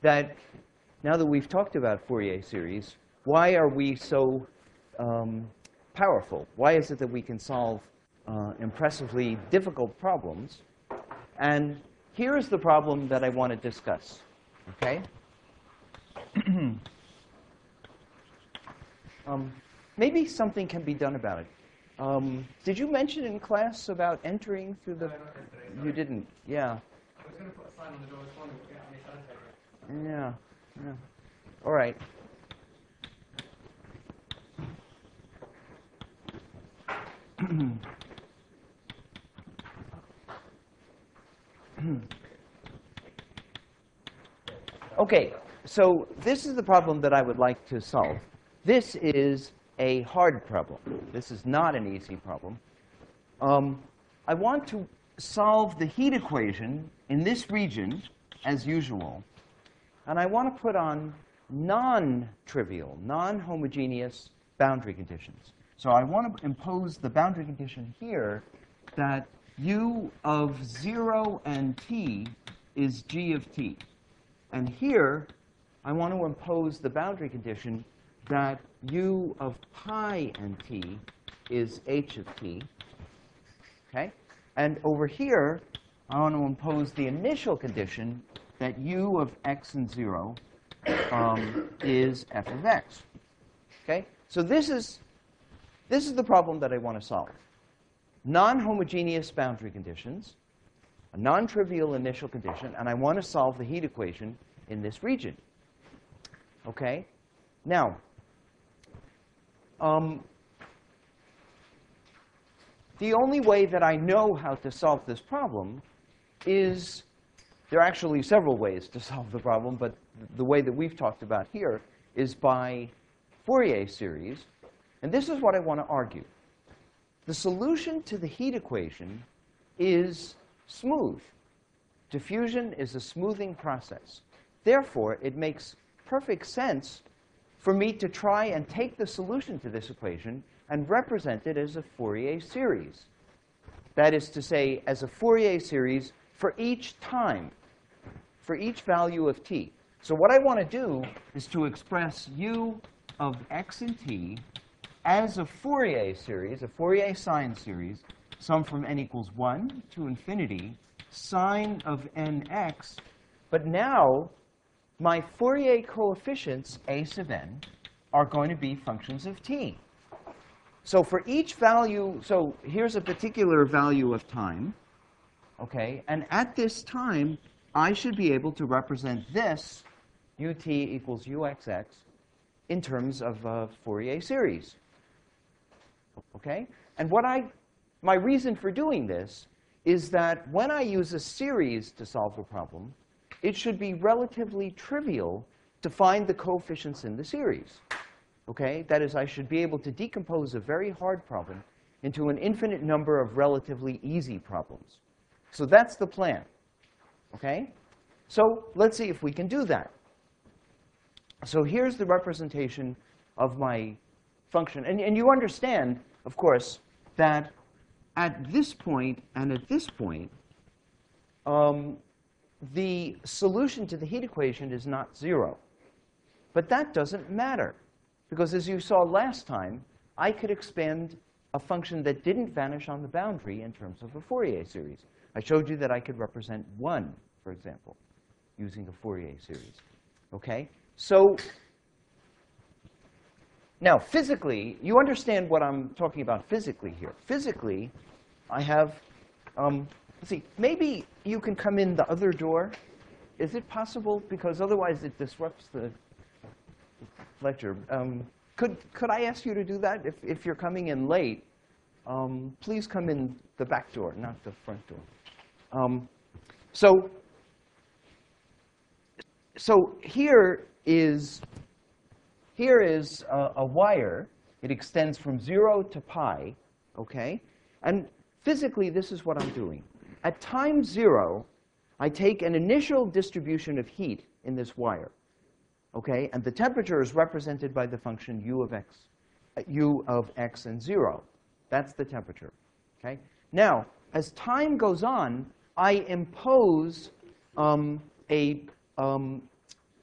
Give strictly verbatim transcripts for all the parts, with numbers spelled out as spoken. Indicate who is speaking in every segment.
Speaker 1: that now that we've talked about Fourier series, why are we so um, powerful? Why is it that we can solve uh, impressively difficult problems? And here is the problem that I want to discuss. Okay? um, maybe something can be done about it. Um, did you mention in class about entering through the? You didn't. Yeah.
Speaker 2: I was going to put a sign on the door this morning, but we haven't any signs yet.
Speaker 1: Yeah. Yeah. All right. Okay, so this is the problem that I would like to solve. This is a hard problem. This is not an easy problem. Um, I want to solve the heat equation in this region, as usual, and I want to put on non-trivial, non-homogeneous boundary conditions. So I want to impose the boundary condition here that u of zero and t is g of t. And here, I want to impose the boundary condition that u of pi and t is h of t. Okay? And over here, I want to impose the initial condition that u of x and zero um, is f of x. Okay? So this is, this is the problem that I want to solve. Non-homogeneous boundary conditions, a non-trivial initial condition, and I want to solve the heat equation in this region. Okay? Now, um, the only way that I know how to solve this problem is, there are actually several ways to solve the problem, but the way that we've talked about here is by Fourier series. And this is what I want to argue. The solution to the heat equation is smooth. Diffusion is a smoothing process. Therefore, it makes perfect sense for me to try and take the solution to this equation and represent it as a Fourier series. That is to say, as a Fourier series for each time, for each value of t. So what I want to do is to express u of x and t as a Fourier series, a Fourier sine series, sum from n equals one to infinity, sine of nx. But now, my Fourier coefficients, a sub n, are going to be functions of t. So for each value, so here's a particular value of time, okay? And at this time, I should be able to represent this, ut equals uxx, in terms of a Fourier series, okay? And what I, my reason for doing this is that when I use a series to solve a problem, it should be relatively trivial to find the coefficients in the series. Okay? That is, I should be able to decompose a very hard problem into an infinite number of relatively easy problems. So that's the plan. Okay? So let's see if we can do that. So here's the representation of my function. And, and you understand, of course, that at this point and at this point, um, the solution to the heat equation is not zero. But that doesn't matter, because as you saw last time, I could expand a function that didn't vanish on the boundary in terms of a Fourier series. I showed you that I could represent one, for example, using a Fourier series. Okay? So now, physically, you understand what I'm talking about physically here. Physically, I have, um, let's see, maybe you can come in the other door. Is it possible? Because otherwise it disrupts the lecture. Um, could, could I ask you to do that? If, if you're coming in late, um, please come in the back door, not the front door. Um, so, so here is, here is a, a wire. It extends from zero to pi, okay? And physically, this is what I'm doing. At time zero, I take an initial distribution of heat in this wire, okay? And the temperature is represented by the function u of x, uh, u of x and zero. That's the temperature, okay? Now, as time goes on, I impose um, a, um,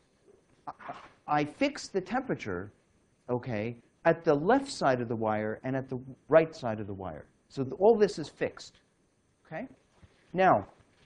Speaker 1: I fix the temperature, okay, at the left side of the wire and at the right side of the wire. So th all this is fixed, okay? Now,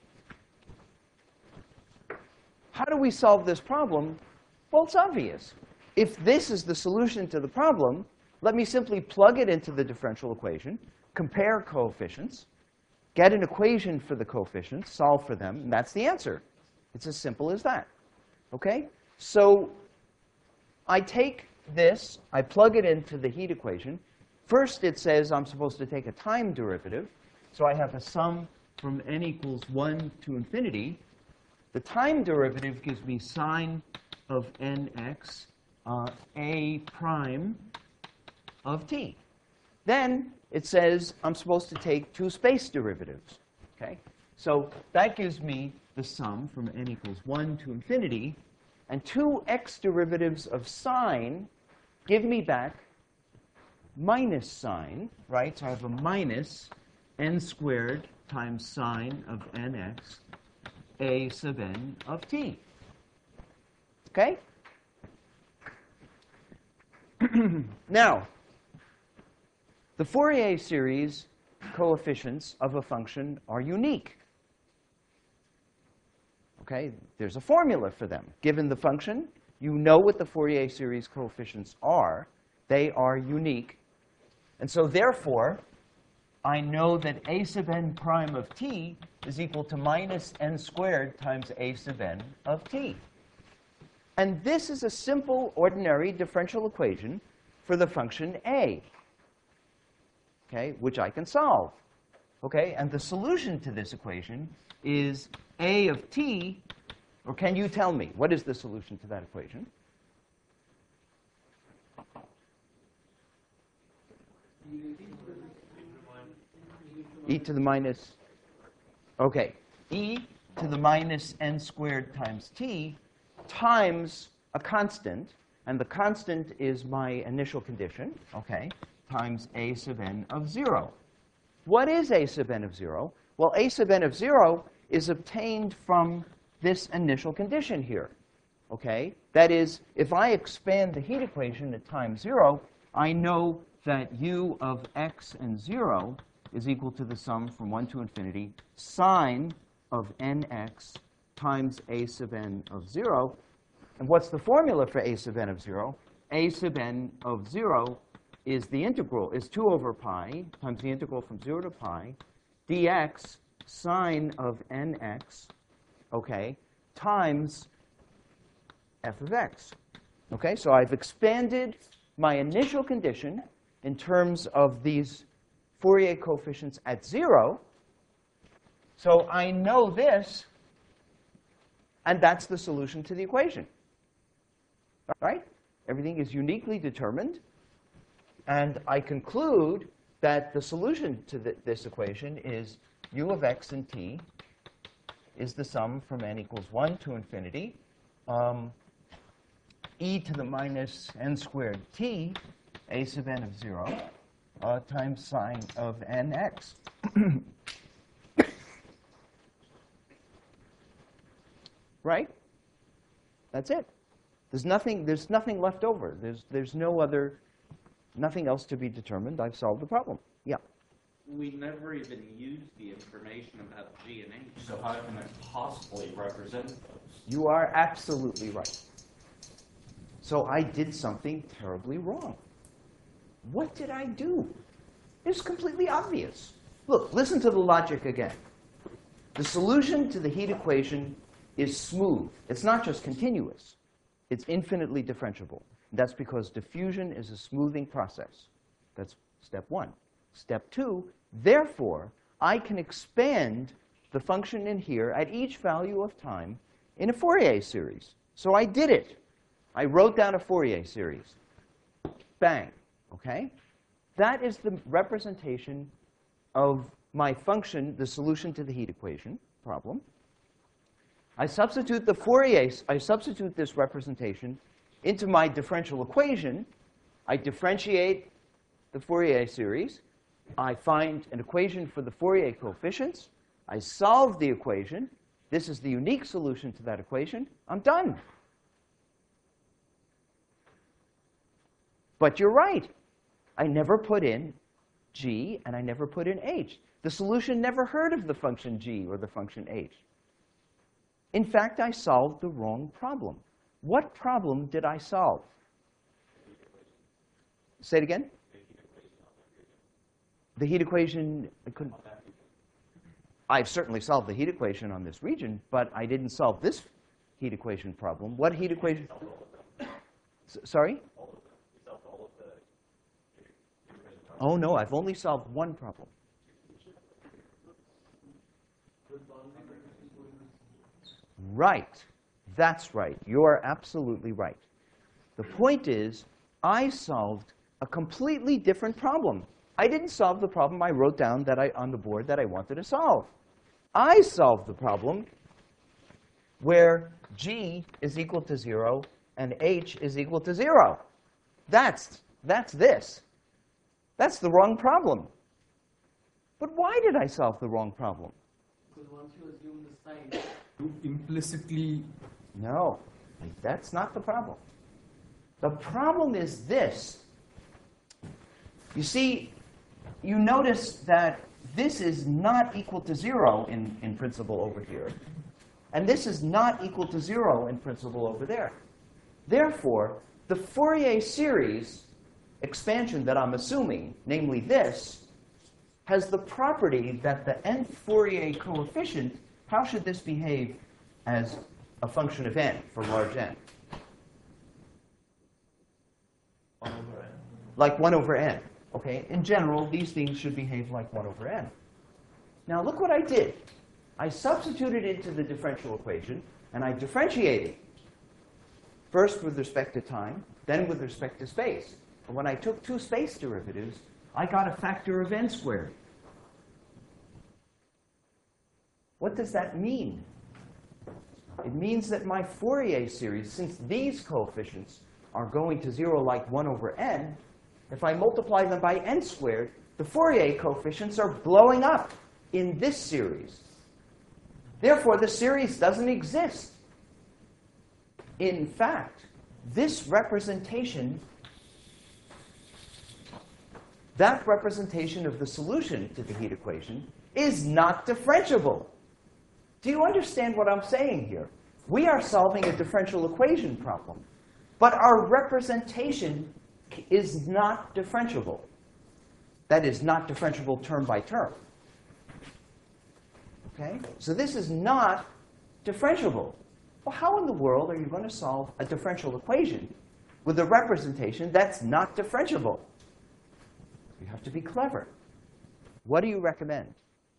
Speaker 1: how do we solve this problem? Well, it's obvious. If this is the solution to the problem, let me simply plug it into the differential equation, compare coefficients, get an equation for the coefficients, solve for them, and that's the answer. It's as simple as that, okay? So I take this, I plug it into the heat equation. First, it says I'm supposed to take a time derivative. So I have a sum from n equals one to infinity. The time derivative gives me sine of nx uh, a prime of t. Then it says I'm supposed to take two space derivatives. Okay? So that gives me the sum from n equals one to infinity. And two x derivatives of sine give me back minus sine, right? So I have a minus n squared times sine of nx a sub n of t. Okay? Now, the Fourier series coefficients of a function are unique. Okay? There's a formula for them. Given the function, you know what the Fourier series coefficients are. They are unique. And so therefore, I know that a sub n prime of t is equal to minus n squared times a sub n of t. And this is a simple, ordinary differential equation for the function a, okay, which I can solve. Okay? And the solution to this equation is a of t, or can you tell me, what is the solution to that equation? E to the minus, okay, e to the minus n squared times t times a constant, and the constant is my initial condition, okay, times a sub n of zero. What is a sub n of zero? Well, a sub n of zero is obtained from this initial condition here, okay? That is, if I expand the heat equation at time zero, I know that u of x and zero is equal to the sum from one to infinity sine of nx times a sub n of zero. And what's the formula for a sub n of zero? A sub n of zero is the integral, is two over pi times the integral from zero to pi dx sine of nx, okay, times f of x. Okay, so I've expanded my initial condition in terms of these Fourier coefficients at zero. So I know this, and that's the solution to the equation. Right? Everything is uniquely determined. And I conclude that the solution to th this equation is u of x and t is the sum from n equals one to infinity, um, e to the minus n squared t, a sub n of zero, uh, times sine of nx. Right? That's it. There's nothing, there's nothing left over. There's, there's no other, nothing else to be determined. I've solved the problem. Yeah.
Speaker 3: We never even used the information about G and H, so how can it possibly represent those?
Speaker 1: You are absolutely right. So I did something terribly wrong. What did I do? It's completely obvious. Look, listen to the logic again. The solution to the heat equation is smooth. It's not just continuous. It's infinitely differentiable. That's because diffusion is a smoothing process. That's step one. Step two, therefore, I can expand the function in here at each value of time in a Fourier series. So I did it. I wrote down a Fourier series. Bang. Okay? That is the representation of my function, the solution to the heat equation problem. I substitute the Fourier, I substitute this representation into my differential equation. I differentiate the Fourier series. I find an equation for the Fourier coefficients. I solve the equation. This is the unique solution to that equation. I'm done. But you're right. I never put in g, and I never put in h. The solution never heard of the function g or the function h. In fact, I solved the wrong problem. What problem did I solve? Say it again? The heat equation, I couldn't. I've certainly solved the heat equation on this region, but I didn't solve this heat equation problem. What heat equation? S sorry? Oh, no, I've only solved one problem. Right. That's right. You're absolutely right. The point is, I solved a completely different problem. I didn't solve the problem I wrote down that I, on the board that I wanted to solve. I solved the problem where g is equal to zero and h is equal to zero. That's, that's this. That's the wrong problem. But why did I solve the wrong problem?
Speaker 2: Because once you assume the sign,
Speaker 4: You implicitly.
Speaker 1: No, that's not the problem. The problem is this. You see, you notice that this is not equal to zero in, in principle over here. And this is not equal to zero in principle over there. Therefore, the Fourier series expansion that I'm assuming, namely this, has the property that the nth Fourier coefficient, how should this behave as a function of n for large n?
Speaker 4: one over n.
Speaker 1: Like one over n. Okay? In general, these things should behave like one over n. Now look what I did. I substituted into the differential equation, and I differentiated. First with respect to time, then with respect to space. And when I took two space derivatives, I got a factor of n squared. What does that mean? It means that my Fourier series, since these coefficients are going to zero like one over n, if I multiply them by n squared, the Fourier coefficients are blowing up in this series. Therefore, the series doesn't exist. In fact, this representation, that representation of the solution to the heat equation is not differentiable. Do you understand what I'm saying here? We are solving a differential equation problem, but our representation is not differentiable. That is, not differentiable term by term. Okay? So this is not differentiable. Well, how in the world are you going to solve a differential equation with a representation that's not differentiable? You have to be clever. What do you recommend?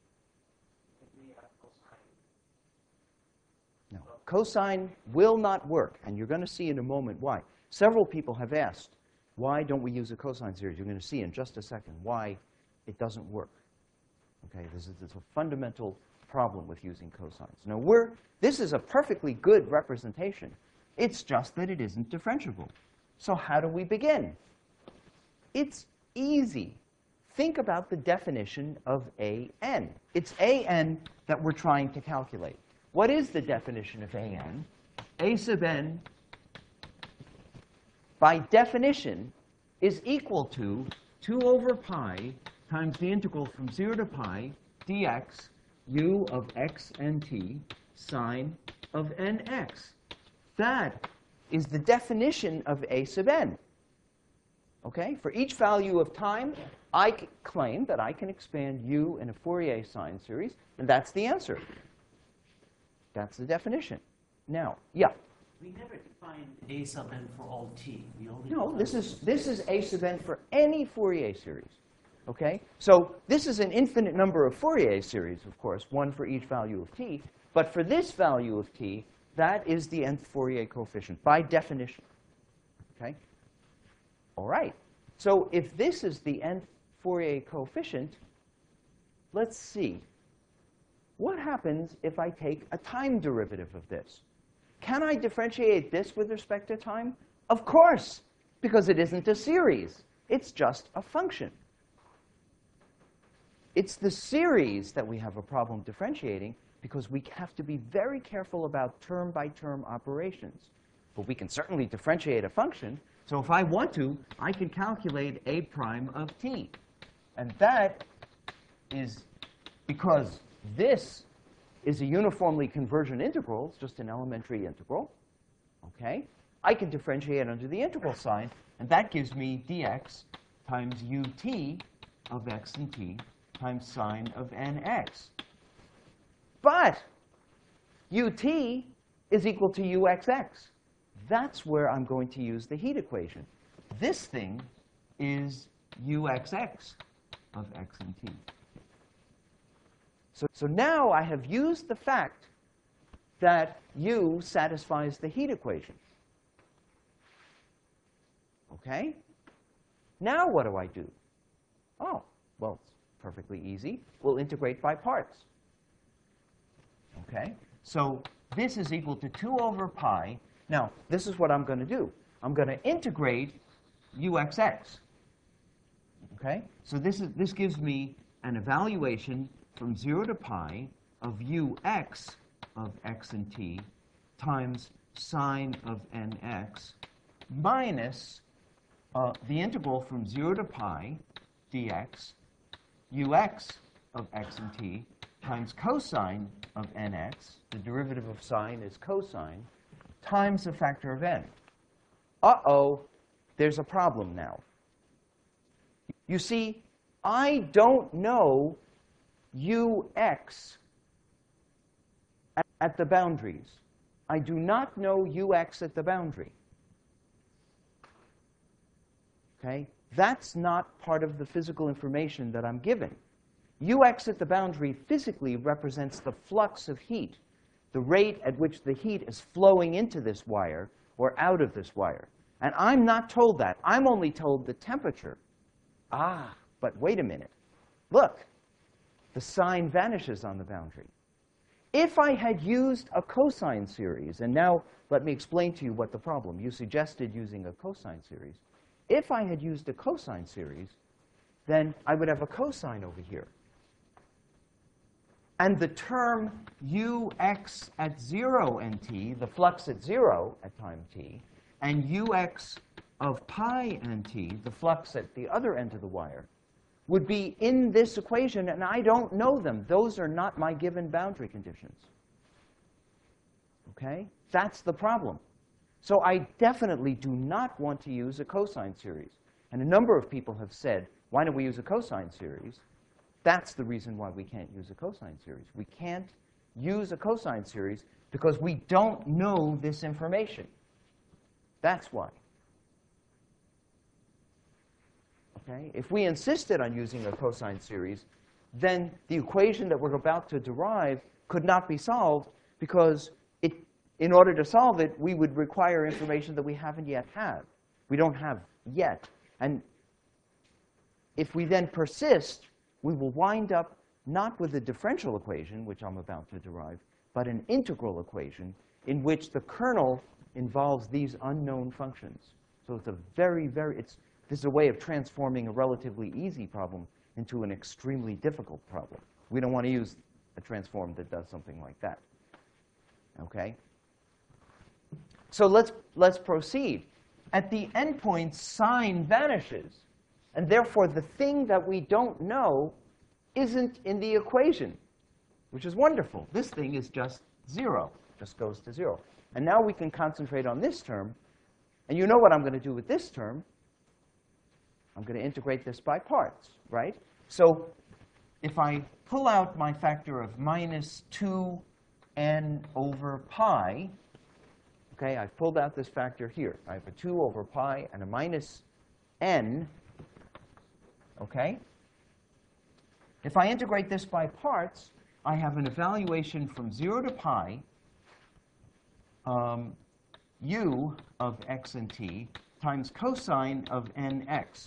Speaker 1: No. Cosine will not work, and you're going to see in a moment why. Several people have asked, why don't we use a cosine series? You're going to see in just a second why it doesn't work. Okay, this is, this is a fundamental problem with using cosines. Now, we're, this is a perfectly good representation. It's just that it isn't differentiable. So how do we begin? It's easy. Think about the definition of A n. It's A n that we're trying to calculate. What is the definition of A n? A sub n, by definition, is equal to two over pi times the integral from zero to pi dx u of x and t sine of nx. That is the definition of A sub n. Okay? For each value of time, I claim that I can expand u in a Fourier sine series, and that's the answer. That's the definition. Now, yeah?
Speaker 5: We never defined A sub n for all t. We only
Speaker 1: No,
Speaker 5: defined-
Speaker 1: this is, this is A sub n for any Fourier series. Okay? So this is an infinite number of Fourier series, of course, one for each value of t. But for this value of t, that is the nth Fourier coefficient by definition. Okay? All right. So if this is the nth Fourier coefficient, let's see. What happens if I take a time derivative of this? Can I differentiate this with respect to time? Of course, because it isn't a series. It's just a function. It's the series that we have a problem differentiating because we have to be very careful about term-by-term operations. but we can certainly differentiate a function. So if I want to, I can calculate a prime of t. And that is because this is a uniformly convergent integral. It's just an elementary integral. Okay? I can differentiate under the integral sign, and that gives me dx times ut of x and t times sine of nx. But ut is equal to uxx. That's where I'm going to use the heat equation. This thing is uxx of x and t. So, so now I have used the fact that u satisfies the heat equation. Okay? Now what do I do? Oh, well, it's perfectly easy. We'll integrate by parts. Okay? So this is equal to two over pi. Now, this is what I'm going to do. I'm going to integrate uxx. Okay? So this, is, this gives me an evaluation from zero to pi of ux of x and t times sine of nx minus uh, the integral from zero to pi dx ux of x and t times cosine of nx, the derivative of sine is cosine, times a factor of n. Uh-oh, there's a problem now. You see, I don't know ux at, at the boundaries. I do not know ux at the boundary. Okay? That's not part of the physical information that I'm given. Ux at the boundary physically represents the flux of heat, the rate at which the heat is flowing into this wire or out of this wire. And I'm not told that. I'm only told the temperature. Ah, but wait a minute. Look, the sign vanishes on the boundary. If I had used a cosine series, and now let me explain to you what the problem. You suggested using a cosine series. If I had used a cosine series, then I would have a cosine over here. And the term ux at zero nt, the flux at zero at time t, and ux of pi nt, the flux at the other end of the wire, would be in this equation, and I don't know them. Those are not my given boundary conditions. Okay? That's the problem. So I definitely do not want to use a cosine series. And a number of people have said, why don't we use a cosine series? That's the reason why we can't use a cosine series. We can't use a cosine series because we don't know this information. That's why. Okay? If we insisted on using a cosine series, then the equation that we're about to derive could not be solved because it, in order to solve it, we would require information that we haven't yet have. We don't have yet. And if we then persist, we will wind up not with a differential equation, which I'm about to derive, but an integral equation in which the kernel involves these unknown functions. So it's a very, very, it's, this is a way of transforming a relatively easy problem into an extremely difficult problem. We don't want to use a transform that does something like that. Okay? So let's, let's proceed. At the endpoint, sine vanishes. And therefore, the thing that we don't know isn't in the equation, which is wonderful. This thing is just zero, just goes to zero. And now we can concentrate on this term. And you know what I'm going to do with this term. I'm going to integrate this by parts, right? So if I pull out my factor of minus two n over pi, okay, I've pulled out this factor here. I have a two over pi and a minus n. Okay? If I integrate this by parts, I have an evaluation from zero to pi um, u of x and t times cosine of nx.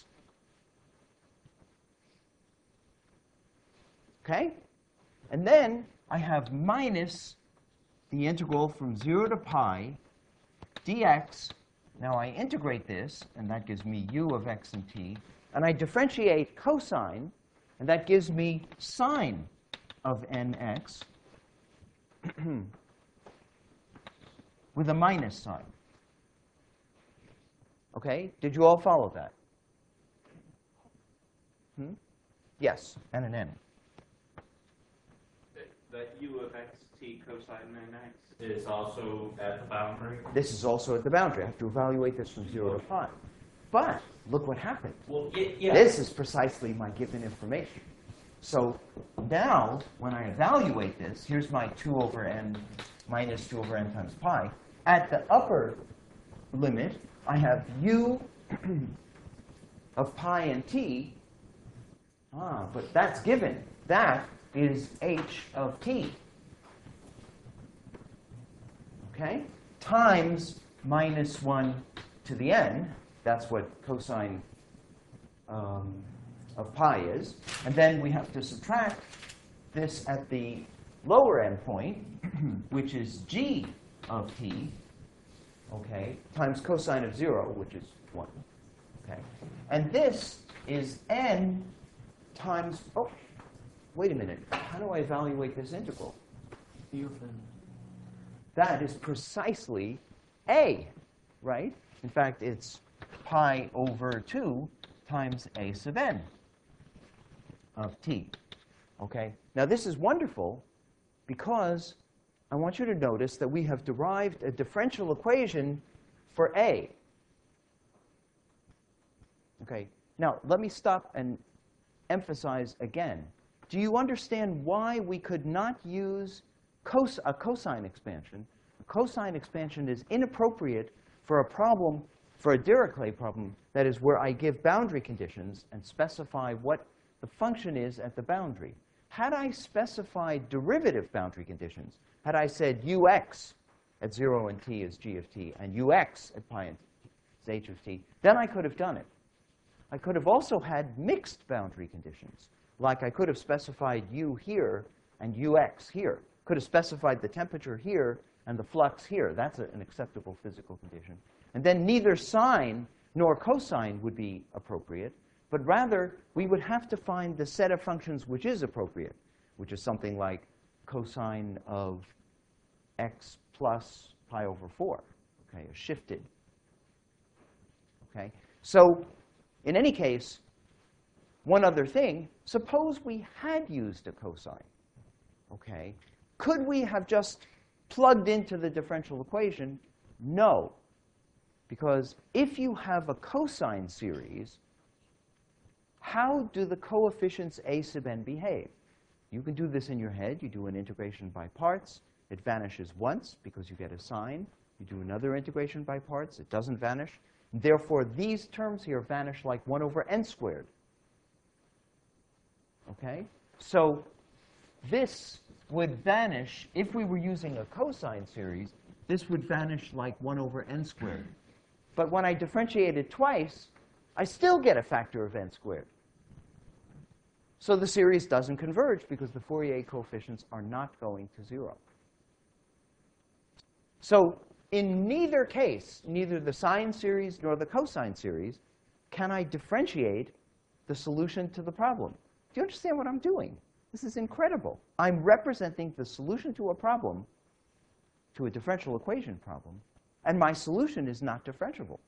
Speaker 1: Okay? And then I have minus the integral from zero to pi dx. Now I integrate this, and that gives me u of x and t. And I differentiate cosine, and that gives me sine of nx with a minus sign. Okay? Did you all follow that? Hmm? Yes, and an n.
Speaker 3: That u of xt cosine n x is also at the boundary?
Speaker 1: This is also at the boundary. I have to evaluate this from zero to pi. But look what happened.
Speaker 3: Well, y- yeah.
Speaker 1: This is precisely my given information. So now, when I evaluate this, here's my two over n minus two over n times pi. At the upper limit, I have u of pi and t. Ah, but that's given. That is h of t. Okay? Times minus one to the n. That's what cosine um, of pi is. And then we have to subtract this at the lower end point, which is g of t, okay, times cosine of zero, which is one. Okay? And this is n times, oh, wait a minute. How do I evaluate this integral?
Speaker 5: U of n.
Speaker 1: That is precisely a, right? In fact, it's pi over two times a sub n of t. Okay? Now, this is wonderful because I want you to notice that we have derived a differential equation for a. Okay? Now, let me stop and emphasize again. Do you understand why we could not use cos a cosine expansion? A cosine expansion is inappropriate for a problem, for a Dirichlet problem, that is where I give boundary conditions and specify what the function is at the boundary. Had I specified derivative boundary conditions, had I said ux at zero and t is g of t, and ux at pi and t is h of t, then I could have done it. I could have also had mixed boundary conditions, like I could have specified u here and ux here. Could have specified the temperature here and the flux here. That's a, an acceptable physical condition. And then neither sine nor cosine would be appropriate, but rather we would have to find the set of functions which is appropriate, which is something like cosine of x plus pi over four, okay, shifted. Okay? So in any case, one other thing, suppose we had used a cosine, okay? Could we have just plugged into the differential equation? No, because if you have a cosine series, how do the coefficients a sub n behave? You can do this in your head. You do an integration by parts. It vanishes once because you get a sine. You do another integration by parts. It doesn't vanish. Therefore, these terms here vanish like one over n squared. Okay? So this would vanish, if we were using a cosine series, this would vanish like one over n squared. But when I differentiate it twice, I still get a factor of n squared. So the series doesn't converge because the Fourier coefficients are not going to zero. So in neither case, neither the sine series nor the cosine series, can I differentiate the solution to the problem. Do you understand what I'm doing? This is incredible. I'm representing the solution to a problem, to a differential equation problem, and my solution is not differentiable.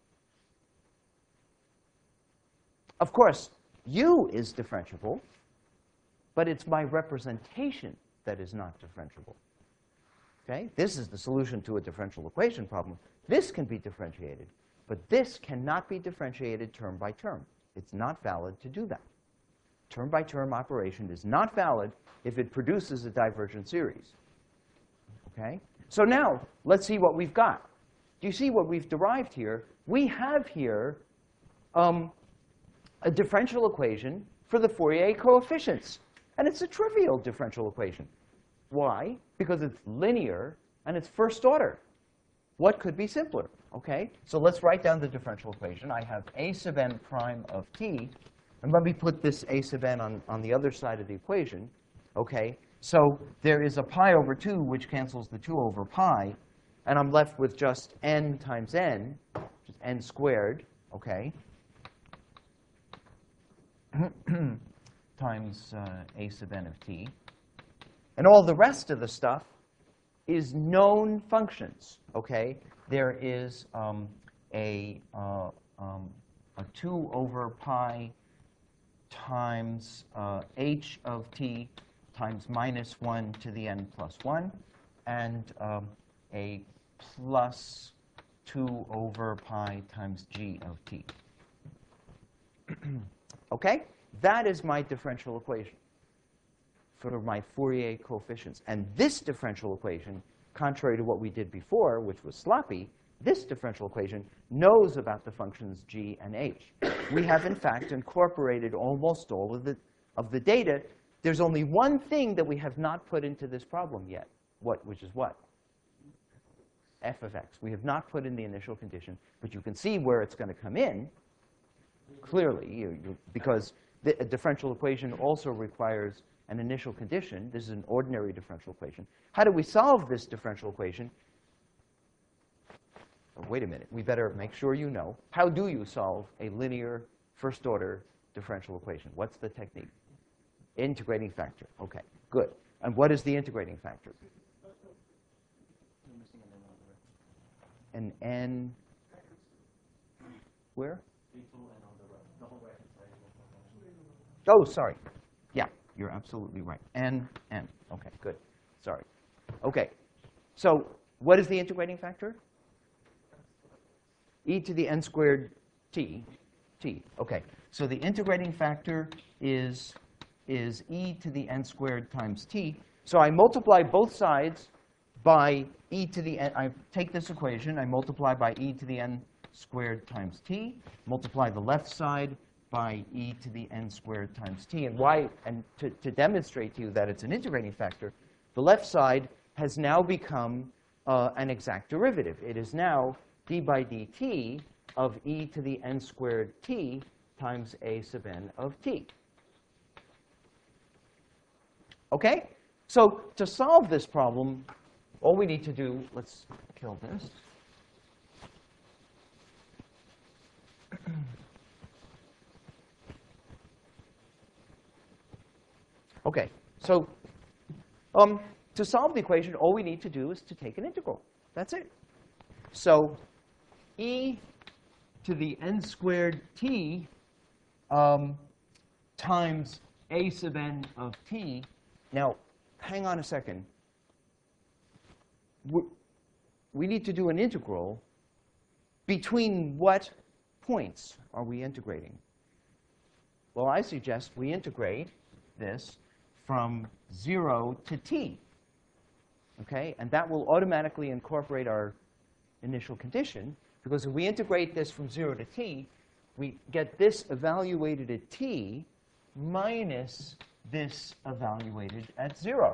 Speaker 1: Of course, u is differentiable, but it's my representation that is not differentiable. Okay? This is the solution to a differential equation problem. This can be differentiated, but this cannot be differentiated term by term. It's not valid to do that. Term-by-term operation is not valid if it produces a divergent series. Okay? So now, let's see what we've got. Do you see what we've derived here? We have here um, a differential equation for the Fourier coefficients. And it's a trivial differential equation. Why? Because it's linear and it's first order. What could be simpler? Okay? So let's write down the differential equation. I have a sub n prime of t. And let me put this a sub n on, on the other side of the equation. Okay? So there is a pi over two, which cancels the two over pi. And I'm left with just n times n, which is n squared, okay, times uh, a sub n of t. And all the rest of the stuff is known functions, okay? There is um, a, uh, um, a two over pi times uh, h of t times minus one to the n plus one, and um, a plus two over pi times g of t. OK? That is my differential equation for my Fourier coefficients. And this differential equation, contrary to what we did before, which was sloppy, this differential equation knows about the functions g and h. We have, in fact, incorporated almost all of the, of the data. There's only one thing that we have not put into this problem yet, what, which is what? F of x. We have not put in the initial condition, but you can see where it's going to come in, clearly, you, you, because the a differential equation also requires an initial condition. This is an ordinary differential equation. How do we solve this differential equation? Oh, wait a minute. We better make sure you know. How do you solve a linear first-order differential equation? What's the technique? Integrating factor. OK, good. And what is the integrating factor? An n. Where? Oh, sorry. Yeah, you're absolutely right. N, n. OK, good. Sorry. OK. So what is the integrating factor? E to the n squared t. T. OK. So the integrating factor is, is e to the n squared times t. So I multiply both sides by e to the n. I take this equation. I multiply by e to the n squared times t. Multiply the left side by e to the n squared times t. And why? And to, to demonstrate to you that it's an integrating factor, the left side has now become uh, an exact derivative. It is now d by dt of e to the n squared t times a sub n of t. OK? So to solve this problem, all we need to do, let's kill this. OK, so um, to solve the equation, all we need to do is to take an integral. That's it. So e to the n squared t um, times a sub n of t. Now, hang on a second. We, we need to do an integral. Between what points are we integrating? Well, I suggest we integrate this from zero to t. OK? And that will automatically incorporate our initial condition, because if we integrate this from zero to t, we get this evaluated at t minus this evaluated at zero.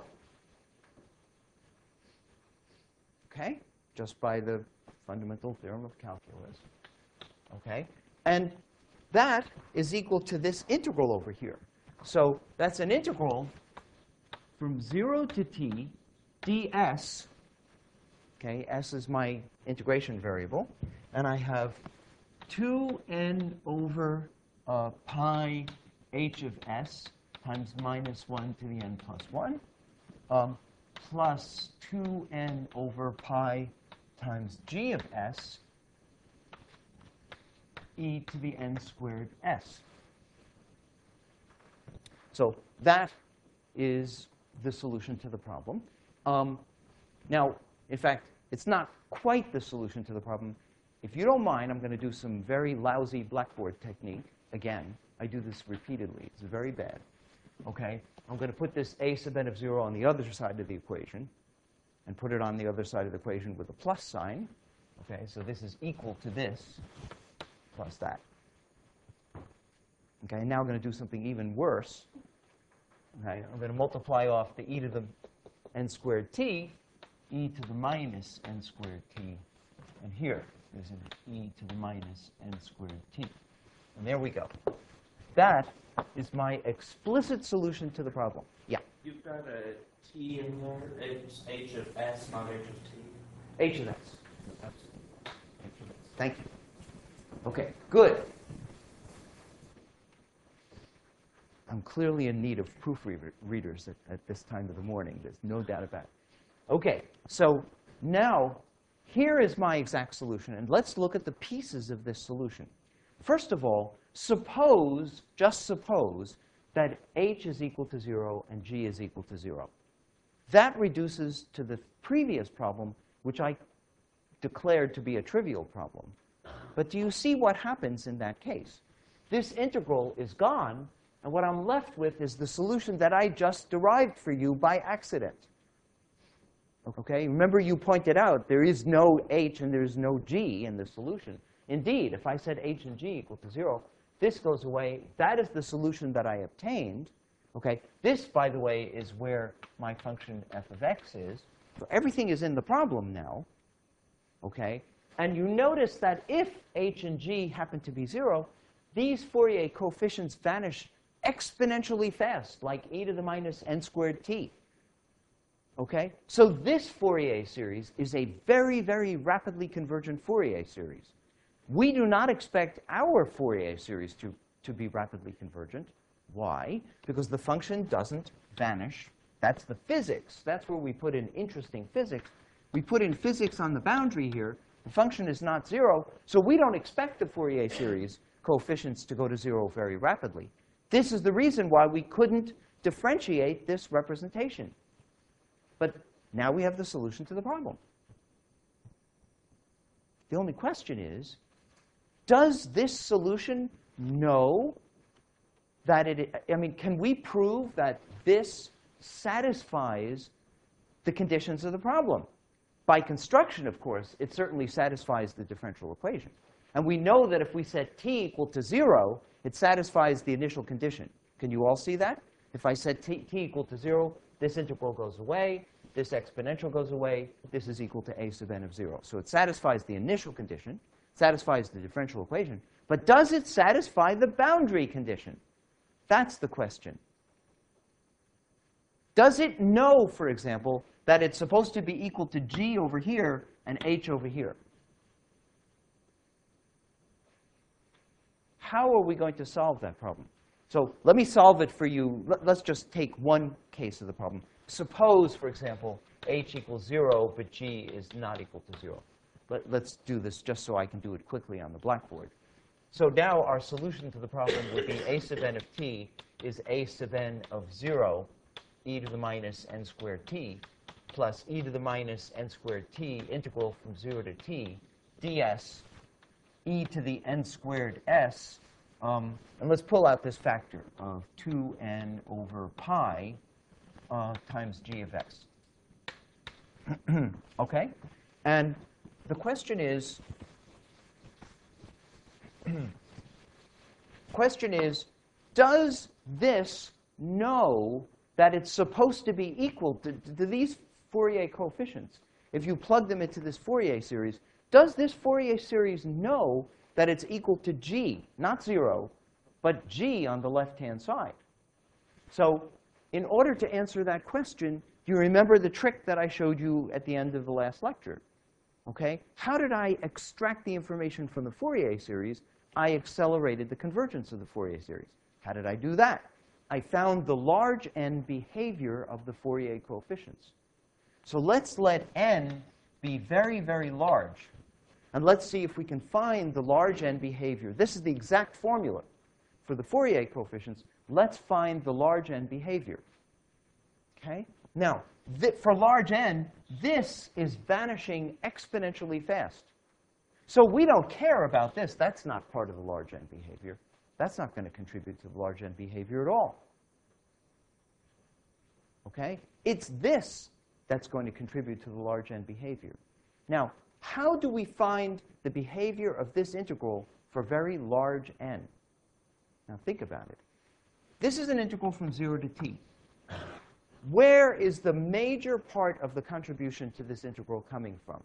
Speaker 1: OK? Just by the fundamental theorem of calculus. OK? And that is equal to this integral over here. So that's an integral from zero to t ds. OK, s is my integration variable. And I have two n over uh, pi h of s times minus one to the n plus one, um, plus two n over pi times g of s e to the n squared s. So that is the solution to the problem. Um, now, in fact, it's not quite the solution to the problem. If you don't mind, I'm going to do some very lousy Blackboard technique. Again, I do this repeatedly. It's very bad. OK? I'm going to put this a sub n of zero on the other side of the equation and put it on the other side of the equation with a plus sign. OK? So this is equal to this plus that. OK? Now I'm going to do something even worse. Okay? I'm going to multiply off the e to the n squared t, e to the minus n squared t. And here is an e to the minus n squared t. And there we go. That is my explicit solution to the problem. Yeah?
Speaker 3: You've got a t in there. It's h of s, not h of t.
Speaker 1: H of s. Thank you. OK, good. I'm clearly in need of proofreaders at, at this time of the morning. There's no doubt about it. OK, so now here is my exact solution. And let's look at the pieces of this solution. First of all, suppose, just suppose, that h is equal to zero and g is equal to zero. That reduces to the previous problem, which I declared to be a trivial problem. But do you see what happens in that case? This integral is gone, and what I'm left with is the solution that I just derived for you by accident. Okay? Remember, you pointed out there is no h and there is no g in the solution. Indeed, if I said h and g equal to zero, this goes away. That is the solution that I obtained. Okay? This, by the way, is where my function f of x is. So everything is in the problem now. Okay? And you notice that if h and g happen to be zero, these Fourier coefficients vanish exponentially fast, like e to the minus n squared t. Okay? So this Fourier series is a very, very rapidly convergent Fourier series. We do not expect our Fourier series to, to be rapidly convergent. Why? Because the function doesn't vanish. That's the physics. That's where we put in interesting physics. We put in physics on the boundary here. The function is not zero, so we don't expect the Fourier series coefficients to go to zero very rapidly. This is the reason why we couldn't differentiate this representation. But now we have the solution to the problem. The only question is, does this solution know that it, I mean, can we prove that this satisfies the conditions of the problem? By construction, of course, it certainly satisfies the differential equation. And we know that if we set t equal to zero, it satisfies the initial condition. Can you all see that? If I set t, t equal to zero, this integral goes away, this exponential goes away, this is equal to a sub n of zero. So it satisfies the initial condition, satisfies the differential equation. But does it satisfy the boundary condition? That's the question. Does it know, for example, that it's supposed to be equal to g over here and h over here? How are we going to solve that problem? So let me solve it for you. Let's just take one case of the problem. Suppose, for example, h equals zero, but g is not equal to zero. Let, let's do this just so I can do it quickly on the blackboard. So now our solution to the problem would be a sub n of t is a sub n of zero, e to the minus n squared t, plus e to the minus n squared t integral from zero to t ds e to the n squared s. Um, and let's pull out this factor of two n over pi uh, times g of x. OK? And the question is, question is, does this know that it's supposed to be equal to, to these Fourier coefficients? If you plug them into this Fourier series, does this Fourier series know that it's equal to g, not zero, but g on the left-hand side? So in order to answer that question, you remember the trick that I showed you at the end of the last lecture. Okay? How did I extract the information from the Fourier series? I accelerated the convergence of the Fourier series. How did I do that? I found the large n behavior of the Fourier coefficients. So let's let n be very, very large. And let's see if we can find the large n behavior. This is the exact formula for the Fourier coefficients. Let's find the large n behavior. Okay? Now, for large n, this is vanishing exponentially fast. So we don't care about this. That's not part of the large n behavior. That's not going to contribute to the large n behavior at all. Okay? It's this that's going to contribute to the large n behavior. Now, how do we find the behavior of this integral for very large n? Now, think about it. This is an integral from zero to t. Where is the major part of the contribution to this integral coming from?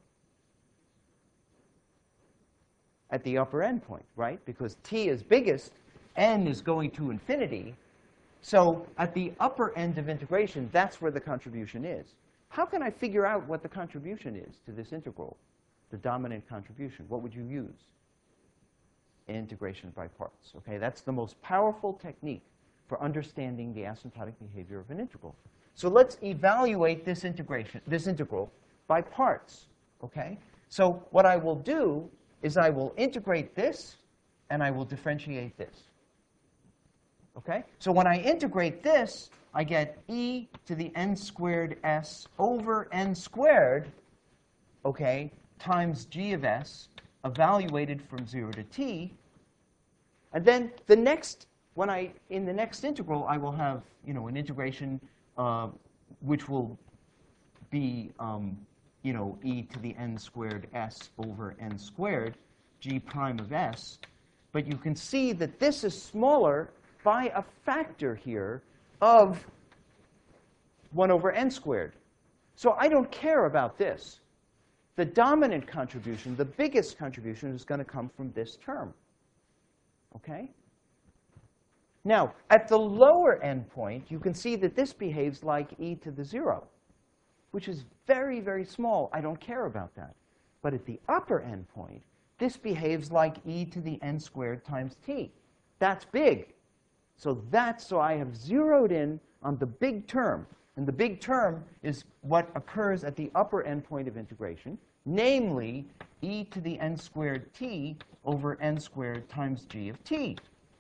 Speaker 1: At the upper end point, right? Because t is biggest, n is going to infinity. So at the upper end of integration, that's where the contribution is. How can I figure out what the contribution is to this integral, the dominant contribution? What would you use? Integration by parts. Okay, that's the most powerful technique for understanding the asymptotic behavior of an integral. So let's evaluate this integration, this integral by parts. Okay? So what I will do is I will integrate this and I will differentiate this. Okay? So when I integrate this, I get e to the n squared s over n squared, okay, times g of s, evaluated from zero to t. And then the next, when I, in the next integral, I will have, you know, an integration uh, which will be, um, you know, e to the n squared s over n squared, g prime of s. But you can see that this is smaller by a factor here of one over n squared. So I don't care about this. The dominant contribution, the biggest contribution, is going to come from this term. Okay? Now, at the lower endpoint, you can see that this behaves like e to the zero, which is very, very small. I don't care about that. But at the upper endpoint, this behaves like e to the n squared times t. That's big. So that's, so I have zeroed in on the big term. And the big term is what occurs at the upper endpoint of integration, namely e to the n squared t over n squared times g of t.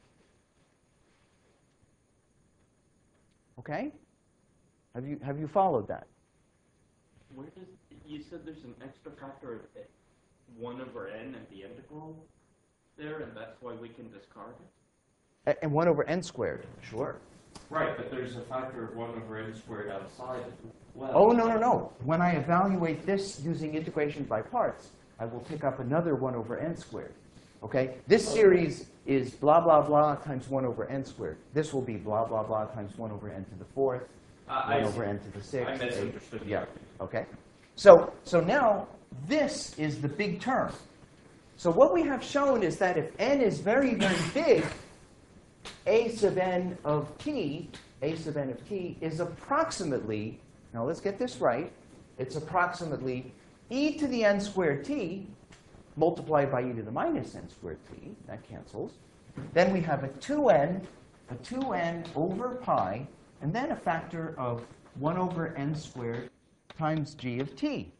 Speaker 1: Okay? Have you, have you followed that?
Speaker 3: Where does, you said there's an extra factor of one over n at the integral there, and that's why we can discard it?
Speaker 1: And one over n squared, sure.
Speaker 3: Right, but there's a factor of one over n squared outside as well.
Speaker 1: Oh, no, no, no. When I evaluate this using integration by parts, I will pick up another one over n squared. Okay? This series is blah, blah, blah times one over n squared. This will be blah, blah, blah times one over n to the fourth,
Speaker 3: Uh,
Speaker 1: one
Speaker 3: I
Speaker 1: over
Speaker 3: see.
Speaker 1: n to the sixth.
Speaker 3: I misunderstood.
Speaker 1: eight. Yeah, okay? So, so now this is the big term. So what we have shown is that if n is very, very big, a sub n of t, a sub n of t is approximately, now let's get this right, it's approximately e to the n squared t multiplied by e to the minus n squared t. That cancels. Then we have a two n, a two n over pi, and then a factor of one over n squared times g of t.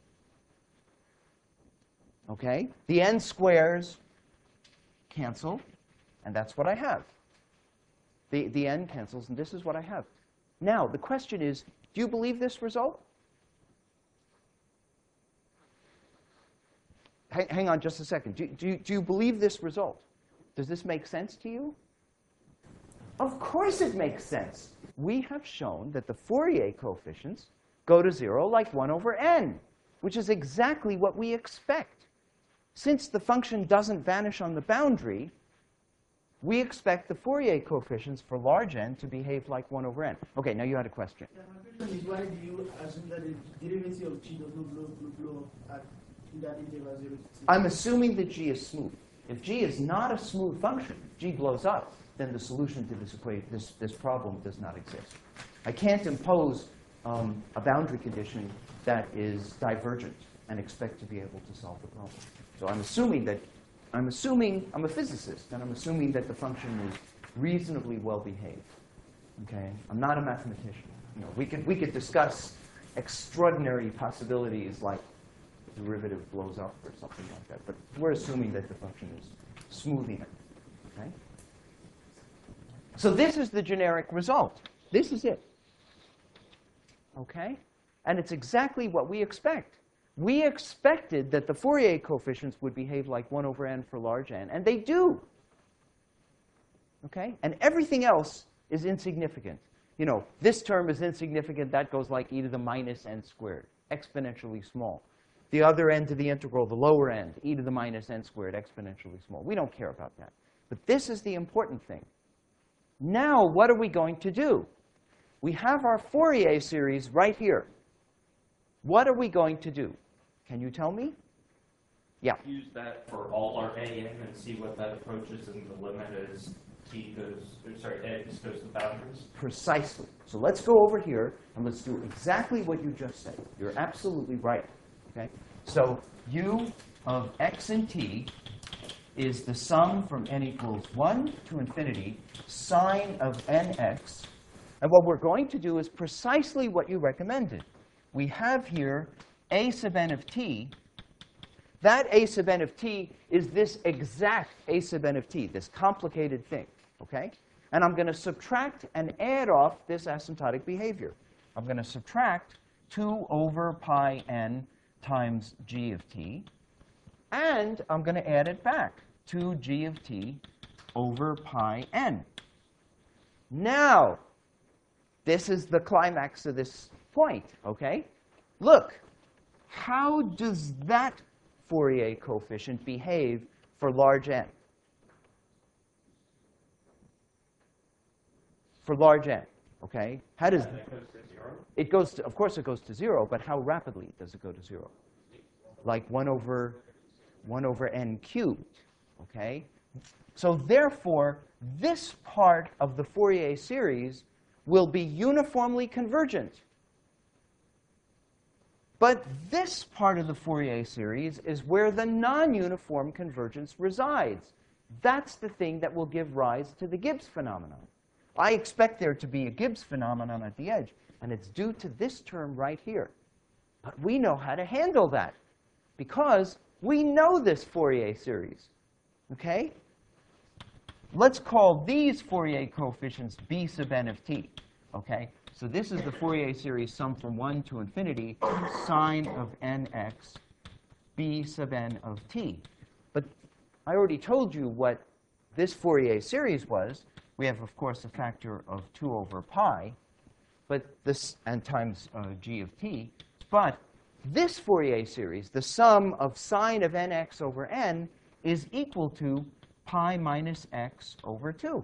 Speaker 1: Okay? The n squares cancel, and that's what I have. The, the n cancels, and this is what I have. Now, the question is, do you believe this result? Hang, hang on just a second. Do, do, do you believe this result? Does this make sense to you? Of course it makes sense. We have shown that the Fourier coefficients go to zero like one over n, which is exactly what we expect. Since the function doesn't vanish on the boundary, we expect the Fourier coefficients for large n to behave like one over n. OK, now you had a question.
Speaker 6: Yeah, my question is, why do you assume that the derivative of g does not blow, blow, blow at in that interval zero to t?
Speaker 1: I'm assuming that g is smooth. If g is not a smooth function, g blows up, then the solution to this equation, this, this problem does not exist. I can't impose um, a boundary condition that is divergent and expect to be able to solve the problem. So I'm assuming that, I'm assuming, I'm a physicist, and I'm assuming that the function is reasonably well behaved. Okay? I'm not a mathematician. You know, we could, we could discuss extraordinary possibilities like the derivative blows up or something like that, but we're assuming that the function is smoothing it. Okay? So this is the generic result. This is it. Okay? And it's exactly what we expect. We expected that the Fourier coefficients would behave like one over n for large n, and they do. Okay? And everything else is insignificant. You know, this term is insignificant. That goes like e to the minus n squared, exponentially small. The other end to the integral, the lower end, e to the minus n squared, exponentially small. We don't care about that. But this is the important thing. Now, what are we going to do? We have our Fourier series right here. What are we going to do? Can you tell me? Yeah.
Speaker 3: Use that for all our a n and see what that approaches, and the limit is t goes, or sorry, n just goes to boundaries.
Speaker 1: Precisely. So let's go over here, and let's do exactly what you just said. You're absolutely right. Okay? So u of x and t is the sum from n equals one to infinity, sine of nx. And what we're going to do is precisely what you recommended. We have here a sub n of t That a sub n of t is this exact a sub n of t, this complicated thing, okay? And I'm going to subtract and add off this asymptotic behavior. I'm going to subtract two over pi n times g of t, and I'm going to add it back, two g of t over pi n. Now, this is the climax of this point, okay? Look, how does that Fourier coefficient behave for large n? For large n, okay? How does
Speaker 2: That goes to zero.
Speaker 1: it goes to, of course it goes to zero, but how rapidly does it go to zero? Like one over one over n cubed, okay? So therefore, this part of the Fourier series will be uniformly convergent. But this part of the Fourier series is where the non-uniform convergence resides. That's the thing that will give rise to the Gibbs phenomenon. I expect there to be a Gibbs phenomenon at the edge, and it's due to this term right here. But we know how to handle that because we know this Fourier series, okay? Let's call these Fourier coefficients b sub n of t, okay? So this is the Fourier series sum from one to infinity, sine of nx, b sub n of t. But I already told you what this Fourier series was. We have, of course, a factor of two over pi, but this and times uh, g of t. But this Fourier series, the sum of sine of nx over n, is equal to pi minus x over two.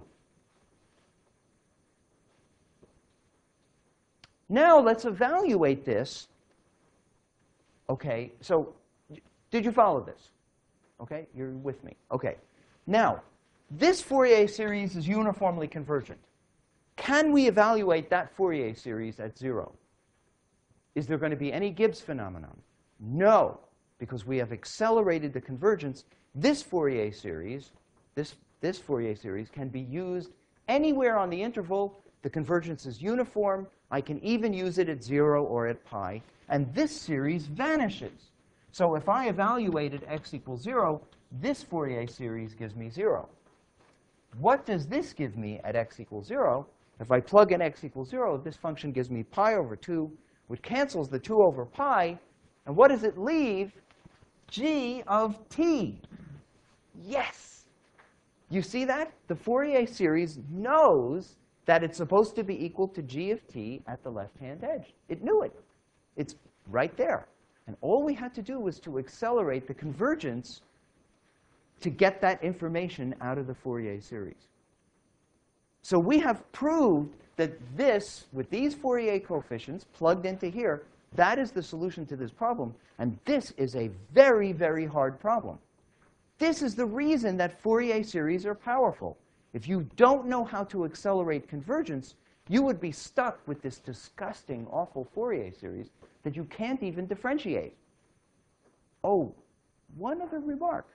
Speaker 1: Now let's evaluate this. Okay, so did you follow this? Okay, you're with me. Okay. Now, this Fourier series is uniformly convergent. Can we evaluate that Fourier series at zero? Is there going to be any Gibbs phenomenon? No, because we have accelerated the convergence. This Fourier series, this, this Fourier series can be used anywhere on the interval. The convergence is uniform. I can even use it at zero or at pi. And this series vanishes. So if I evaluated x equals zero, this Fourier series gives me zero. What does this give me at x equals zero? If I plug in x equals zero, this function gives me pi over two, which cancels the two over pi. And what does it leave? G of t. Yes. You see that? The Fourier series knows that it's supposed to be equal to g of t at the left-hand edge. It knew it. It's right there. And all we had to do was to accelerate the convergence to get that information out of the Fourier series. So we have proved that this, with these Fourier coefficients plugged into here, that is the solution to this problem. And this is a very, very hard problem. This is the reason that Fourier series are powerful. If you don't know how to accelerate convergence, you would be stuck with this disgusting, awful Fourier series that you can't even differentiate. Oh, one other remark.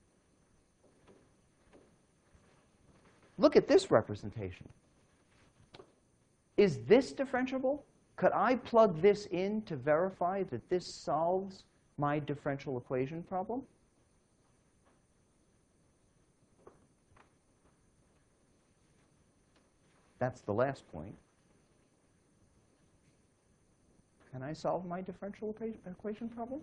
Speaker 1: Look at this representation. Is this differentiable? Could I plug this in to verify that this solves my differential equation problem? That's the last point. Can I solve my differential equa- equation problem?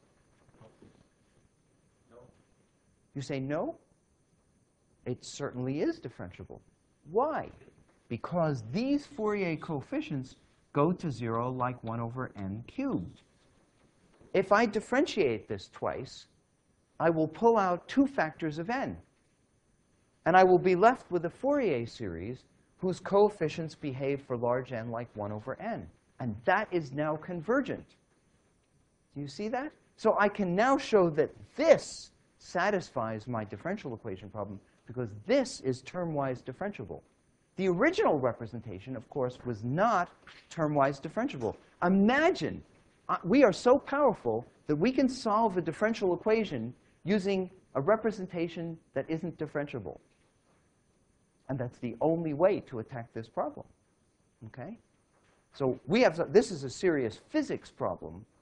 Speaker 3: No.
Speaker 1: You say no? It certainly is differentiable. Why? Because these Fourier coefficients go to zero like one over n cubed. If I differentiate this twice, I will pull out two factors of n. And I will be left with a Fourier series whose coefficients behave for large n like one over n. And that is now convergent. Do you see that? So I can now show that this satisfies my differential equation problem because this is termwise differentiable. The original representation, of course, was not termwise differentiable. Imagine, uh, we are so powerful that we can solve a differential equation using a representation that isn't differentiable. And that's the only way to attack this problem. Okay? So we have, this is a serious physics problem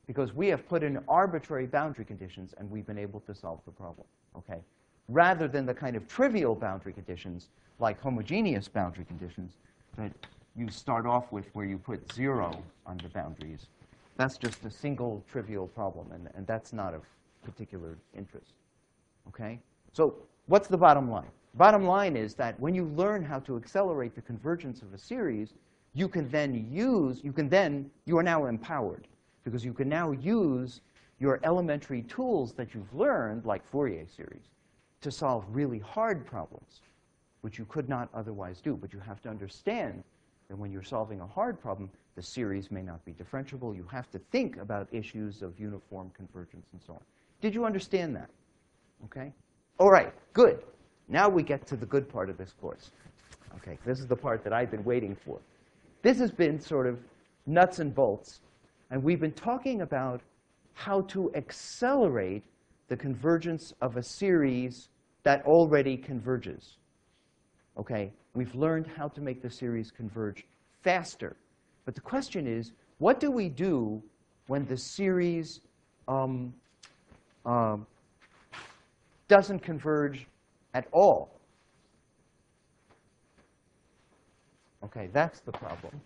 Speaker 1: because we have put in arbitrary boundary conditions and we've been able to solve the problem, okay? Rather than the kind of trivial boundary conditions like homogeneous boundary conditions that you start off with where you put zero on the boundaries. That's just a single trivial problem, and, and that's not of particular interest, okay? So what's the bottom line? Bottom line is that when you learn how to accelerate the convergence of a series, you can then use, you can then, you are now empowered, because you can now use your elementary tools that you've learned, like Fourier series, to solve really hard problems, which you could not otherwise do. But you have to understand that when you're solving a hard problem, the series may not be differentiable. You have to think about issues of uniform convergence and so on. Did you understand that? Okay? All right, good. Now we get to the good part of this course. Okay, this is the part that I've been waiting for. This has been sort of nuts and bolts, and we've been talking about how to accelerate the convergence of a series that already converges. Okay, we've learned how to make the series converge faster. But the question is, what do we do when the series um, um, doesn't converge at all? Okay, that's the problem.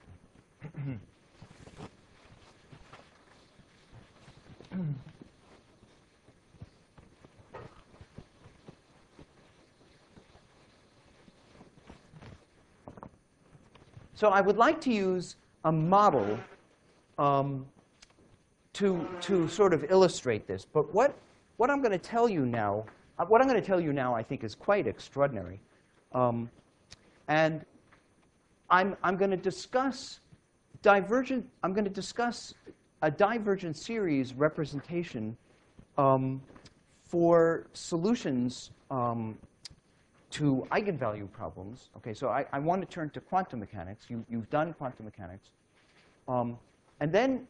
Speaker 1: So I would like to use a model um, to, to sort of illustrate this. But what, what I'm going to tell you now, uh, what I'm going to tell you now I think is quite extraordinary. Um, and I'm, I'm going to discuss divergent, I'm going to discuss a divergent series representation um, for solutions um, to eigenvalue problems. Okay, so I, I want to turn to quantum mechanics. You, you've done quantum mechanics. Um, and then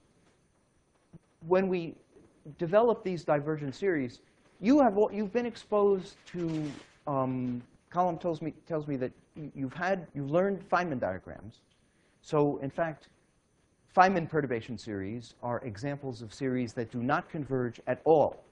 Speaker 1: when we develop these divergent series, you have, you've been exposed to, um, Colm tells me, tells me that you've had, you've learned Feynman diagrams. So in fact, Feynman perturbation series are examples of series that do not converge at all.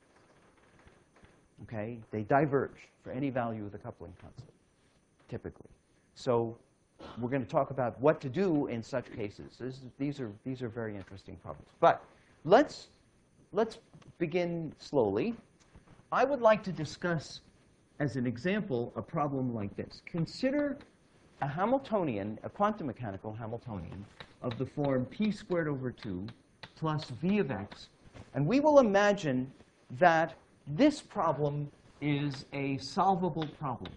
Speaker 1: Okay, they diverge for any value of the coupling constant, typically. So we're going to talk about what to do in such cases. This, these are these are very interesting problems. But let's let's begin slowly. I would like to discuss, as an example, a problem like this. Consider a Hamiltonian, a quantum mechanical Hamiltonian, of the form p squared over two plus v of x. And we will imagine that this problem is a solvable problem.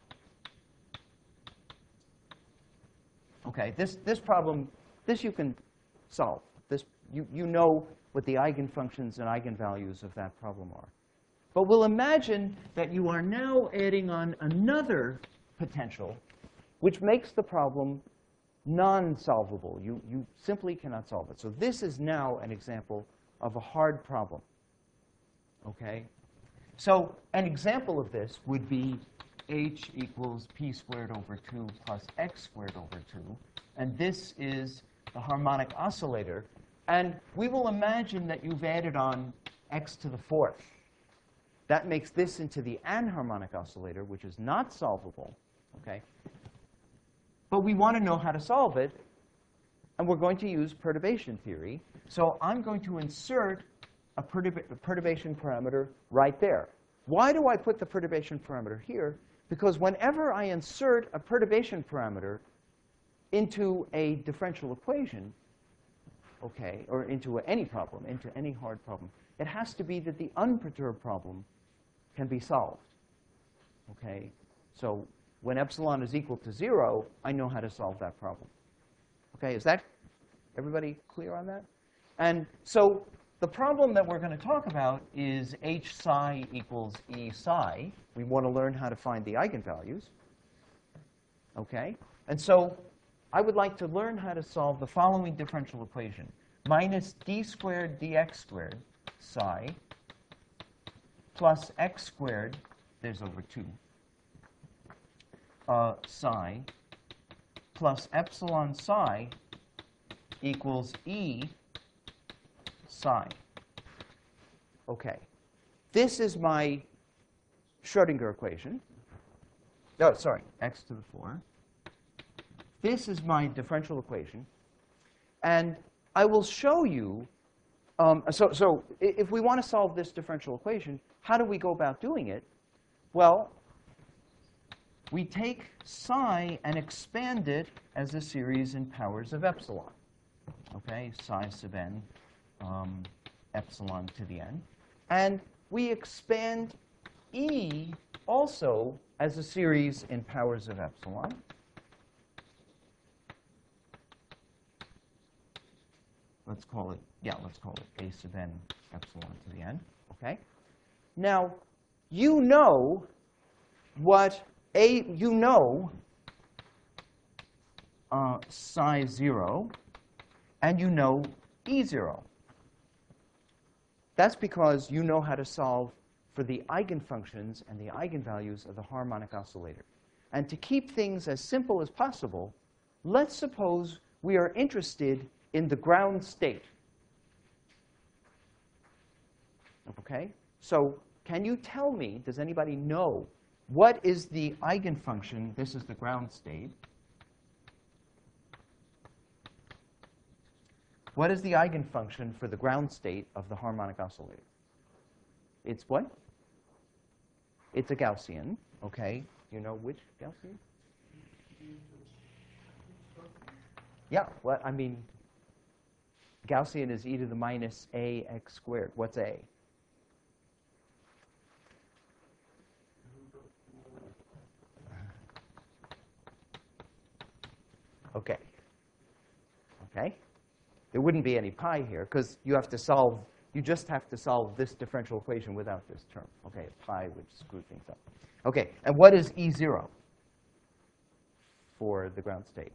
Speaker 1: Okay, this, this problem, this you can solve. This, you, you know what the eigenfunctions and eigenvalues of that problem are. But we'll imagine that you are now adding on another potential, which makes the problem non-solvable. You, you simply cannot solve it. So this is now an example of a hard problem. Okay? So an example of this would be h equals p squared over two plus x squared over two. And this is the harmonic oscillator. And we will imagine that you've added on x to the fourth. That makes this into the anharmonic oscillator, which is not solvable. Okay? But we want to know how to solve it. And we're going to use perturbation theory. So I'm going to insert a, perturb a perturbation parameter right there. Why do I put the perturbation parameter here? Because whenever I insert a perturbation parameter into a differential equation, okay, or into any problem, into any hard problem, it has to be that the unperturbed problem can be solved. Okay? So when epsilon is equal to zero, I know how to solve that problem. Okay, is that everybody clear on that? And so the problem that we're going to talk about is h psi equals e psi. We want to learn how to find the eigenvalues. Okay? And so I would like to learn how to solve the following differential equation. Minus d squared dx squared psi plus x squared, there's over two, uh, psi plus epsilon psi equals e psi. Okay. This is my Schrodinger equation. No, sorry, x to the four. This is my differential equation. And I will show you, um, so, so if we want to solve this differential equation, how do we go about doing it? Well, we take psi and expand it as a series in powers of epsilon. Okay, psi sub n, um, epsilon to the n. And we expand E also as a series in powers of epsilon. Let's call it, yeah, let's call it A sub n epsilon to the n, okay? Now, you know what A, you know uh, psi zero, and you know E zero. That's because you know how to solve for the eigenfunctions and the eigenvalues of the harmonic oscillator. And to keep things as simple as possible, let's suppose we are interested in the ground state. Okay? So can you tell me, does anybody know, what is the eigenfunction? This is the ground state. What is the eigenfunction for the ground state of the harmonic oscillator? It's what? It's a Gaussian. Okay. You know which Gaussian? Yeah. Well, I mean, Gaussian is e to the minus a x squared. What's a? Okay. Okay. There wouldn't be any pi here, because you have to solve, you just have to solve this differential equation without this term. Okay, pi would screw things up. Okay, and what is E zero for the ground state?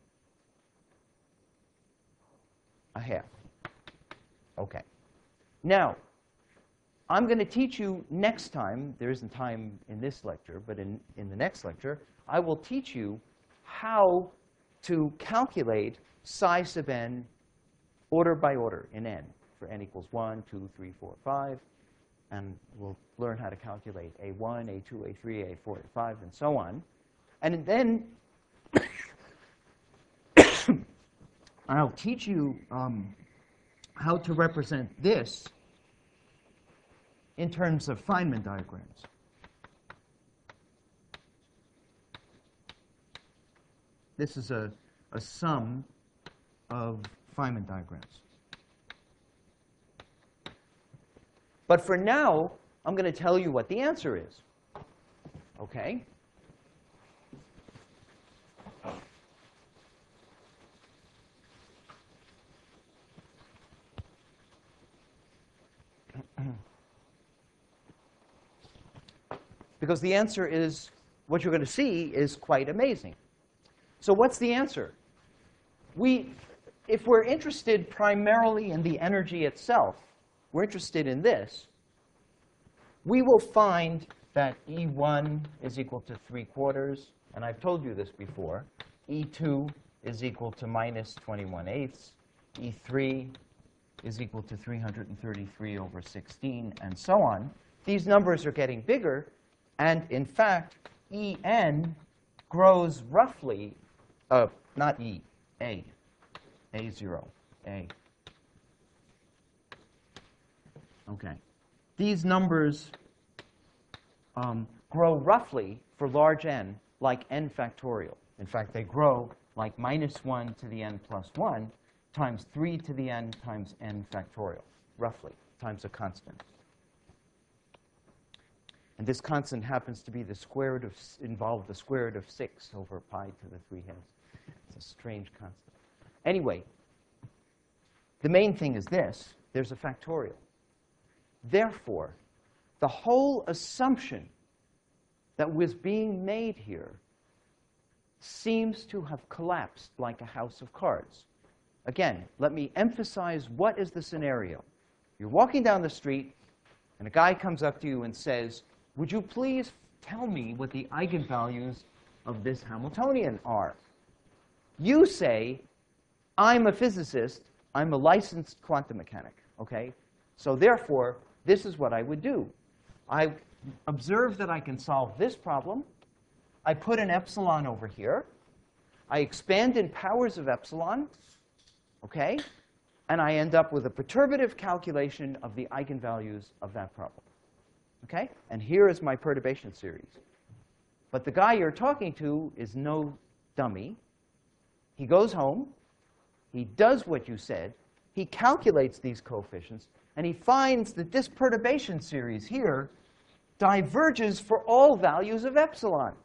Speaker 1: A half. Okay. Now, I'm going to teach you next time, there isn't time in this lecture, but in, in the next lecture, I will teach you how to calculate psi sub n order by order in n, for n equals one, two, three, four, five. And we'll learn how to calculate a one, a two, a three, a four, a five, and so on. And then I'll teach you um, how to represent this in terms of Feynman diagrams. This is a, a sum of Feynman diagrams. But for now, I'm going to tell you what the answer is. Okay? Because the answer is, what you're going to see is quite amazing. So what's the answer? We, if we're interested primarily in the energy itself, we're interested in this, we will find that E one is equal to three quarters. And I've told you this before. E two is equal to minus twenty-one eighths. E three is equal to three hundred thirty-three over sixteen, and so on. These numbers are getting bigger. And in fact, E n grows roughly, uh, not E, A, A zero, A. Okay. These numbers um, grow roughly for large n like n factorial. In fact, they grow like minus one to the n plus one times three to the n times n factorial, roughly, times a constant. And this constant happens to be the square root of, involved the square root of six over pi to the three halves. It's a strange constant. Anyway, the main thing is this. There's a factorial. Therefore, the whole assumption that was being made here seems to have collapsed like a house of cards. Again, let me emphasize what is the scenario. You're walking down the street, and a guy comes up to you and says, would you please tell me what the eigenvalues of this Hamiltonian are? You say, I'm a physicist. I'm a licensed quantum mechanic. Okay? So therefore, this is what I would do. I observe that I can solve this problem. I put an epsilon over here. I expand in powers of epsilon, okay? And I end up with a perturbative calculation of the eigenvalues of that problem, okay? And here is my perturbation series. But the guy you're talking to is no dummy. He goes home. He does what you said. He calculates these coefficients. And he finds that this perturbation series here diverges for all values of epsilon.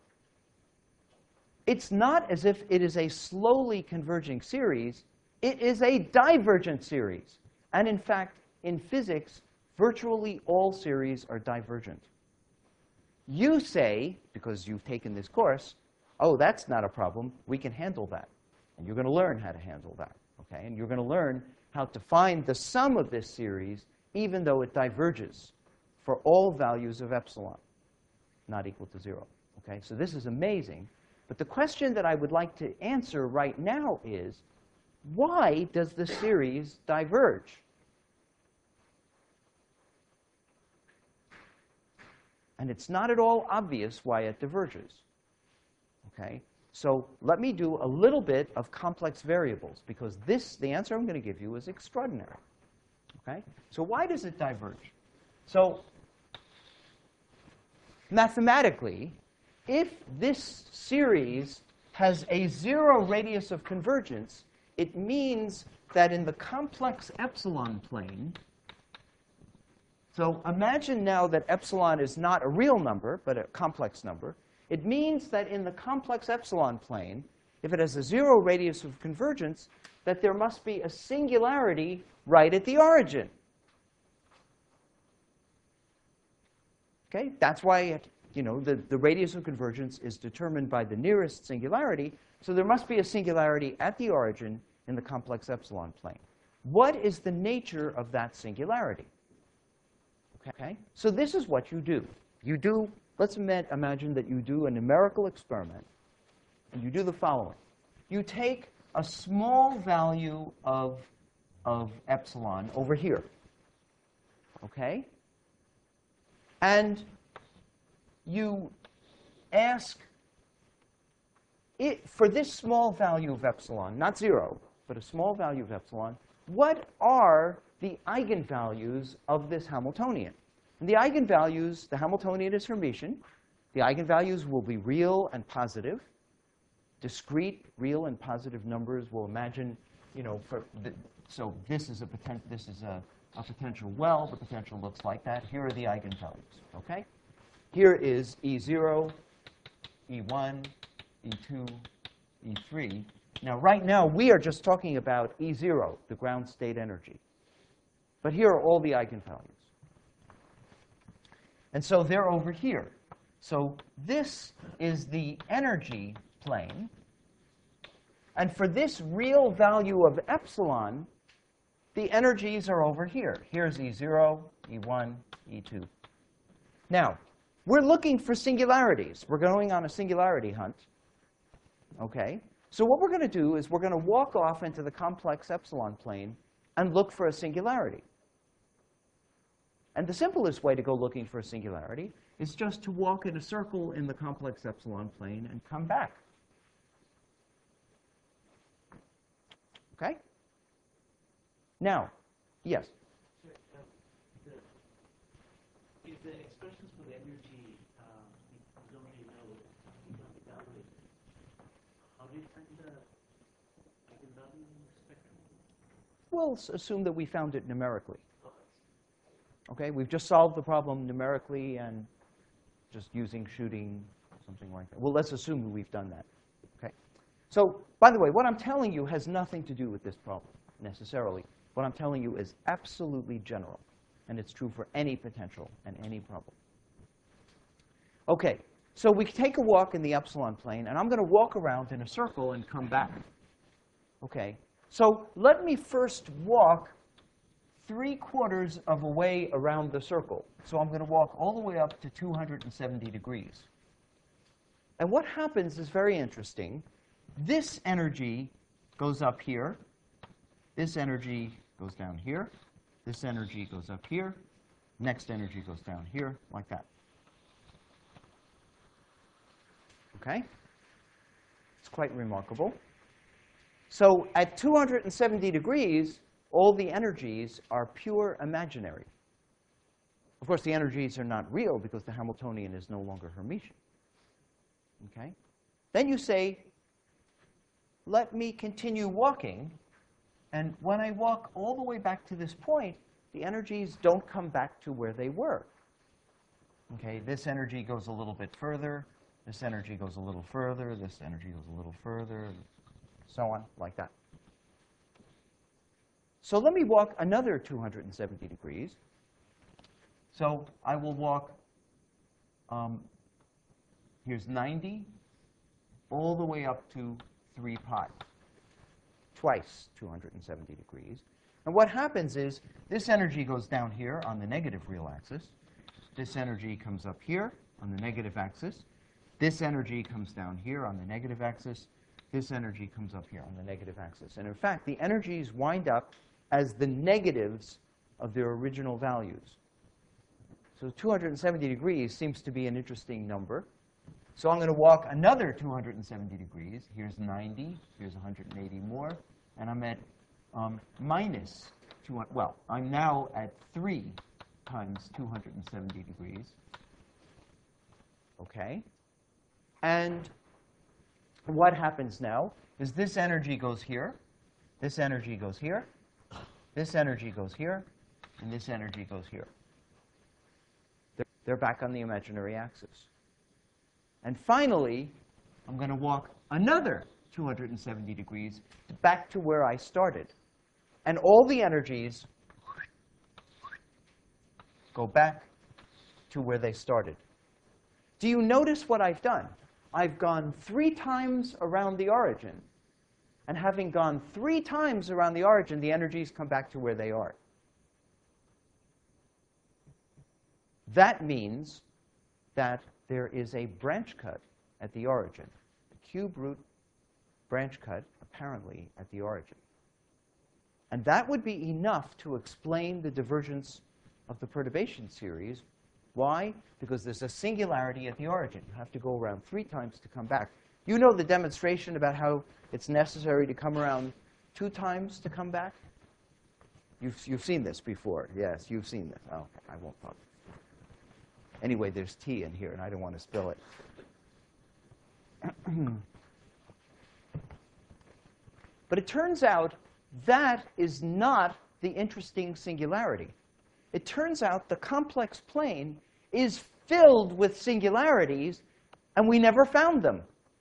Speaker 1: It's not as if it is a slowly converging series. It is a divergent series. And in fact, in physics, virtually all series are divergent. You say, because you've taken this course, oh, that's not a problem. We can handle that. And you're going to learn how to handle that. Okay? And you're going to learn how to find the sum of this series, even though it diverges for all values of epsilon, not equal to zero. Okay? So this is amazing. But the question that I would like to answer right now is, why does the series diverge? And it's not at all obvious why it diverges. Okay? So let me do a little bit of complex variables, because this, the answer I'm going to give you is extraordinary. Okay? So why does it diverge? So mathematically, if this series has a zero radius of convergence, it means that in the complex epsilon plane, so imagine now that epsilon is not a real number, but a complex number. It means that in the complex epsilon plane, if it has a zero radius of convergence, that there must be a singularity right at the origin. Okay? That's why it, you know, the, the radius of convergence is determined by the nearest singularity. So there must be a singularity at the origin in the complex epsilon plane. What is the nature of that singularity? Okay? So this is what you do. You do, let's imagine that you do a numerical experiment, and you do the following. You take a small value of, of epsilon over here, okay? And you ask, it, for this small value of epsilon, not zero, but a small value of epsilon, what are the eigenvalues of this Hamiltonian? And the eigenvalues, the Hamiltonian is Hermitian. The eigenvalues will be real and positive. Discrete, real and positive numbers will imagine, you know, for the, so this is a poten this is a, a potential well. The potential looks like that. Here are the eigenvalues. Okay. Here is E zero, E one, E two, E three. Now, right now, we are just talking about E zero, the ground state energy. But here are all the eigenvalues. And so they're over here. So this is the energy plane. And for this real value of epsilon, the energies are over here. Here's E zero, E one, E two. Now, we're looking for singularities. We're going on a singularity hunt. Okay? So what we're going to do is we're going to walk off into the complex epsilon plane and look for a singularity. And the simplest way to go looking for a singularity is just to walk in a circle in the complex epsilon plane and come back. Okay? Now, yes?
Speaker 5: If the expressions for the energy um, you don't really know, you don't evaluate, how do you find the eigenvalue spectrum?
Speaker 1: We'll assume that we found it numerically. Okay, we've just solved the problem numerically and just using shooting, something like that. Well, let's assume we've done that. Okay. So, by the way, what I'm telling you has nothing to do with this problem necessarily. What I'm telling you is absolutely general, and it's true for any potential and any problem. Okay, so we take a walk in the epsilon plane, and I'm going to walk around in a circle and come back. Okay, so let me first walk three quarters of a way around the circle. So I'm going to walk all the way up to two hundred seventy degrees. And what happens is very interesting. This energy goes up here. This energy goes down here. This energy goes up here. Next energy goes down here, like that. Okay? It's quite remarkable. So at two hundred seventy degrees, all the energies are pure imaginary. Of course, the energies are not real because the Hamiltonian is no longer Hermitian. Okay? Then you say, let me continue walking. And when I walk all the way back to this point, the energies don't come back to where they were. Okay, this energy goes a little bit further. This energy goes a little further. This energy goes a little further. So on, like that. So let me walk another two hundred seventy degrees. So I will walk, um, here's ninety, all the way up to three pi, twice two hundred seventy degrees. And what happens is this energy goes down here on the negative real axis. This energy comes up here on the negative axis. This energy comes down here on the negative axis. This energy comes up here on the negative axis. And in fact, the energies wind up as the negatives of their original values. So two hundred seventy degrees seems to be an interesting number. So I'm going to walk another two hundred seventy degrees. Here's ninety. Here's one hundred eighty more. And I'm at um, minus two hundred. Well, I'm now at three times two hundred seventy degrees. OK. And what happens now is this energy goes here. This energy goes here. This energy goes here. And this energy goes here. They're, they're back on the imaginary axis. And finally, I'm going to walk another two hundred seventy degrees back to where I started. And all the energies go back to where they started. Do you notice what I've done? I've gone three times around the origin. And having gone three times around the origin, the energies come back to where they are. That means that there is a branch cut at the origin, a cube root branch cut, apparently, at the origin. And that would be enough to explain the divergence of the perturbation series. Why? Because there's a singularity at the origin. You have to go around three times to come back. You know the demonstration about how it's necessary to come around two times to come back? You've, you've seen this before. Yes, you've seen this. Oh, I won't bother. Anyway, there's tea in here, and I don't want to spill it. But it turns out that is not the interesting singularity. It turns out the complex plane is filled with singularities, and we never found them.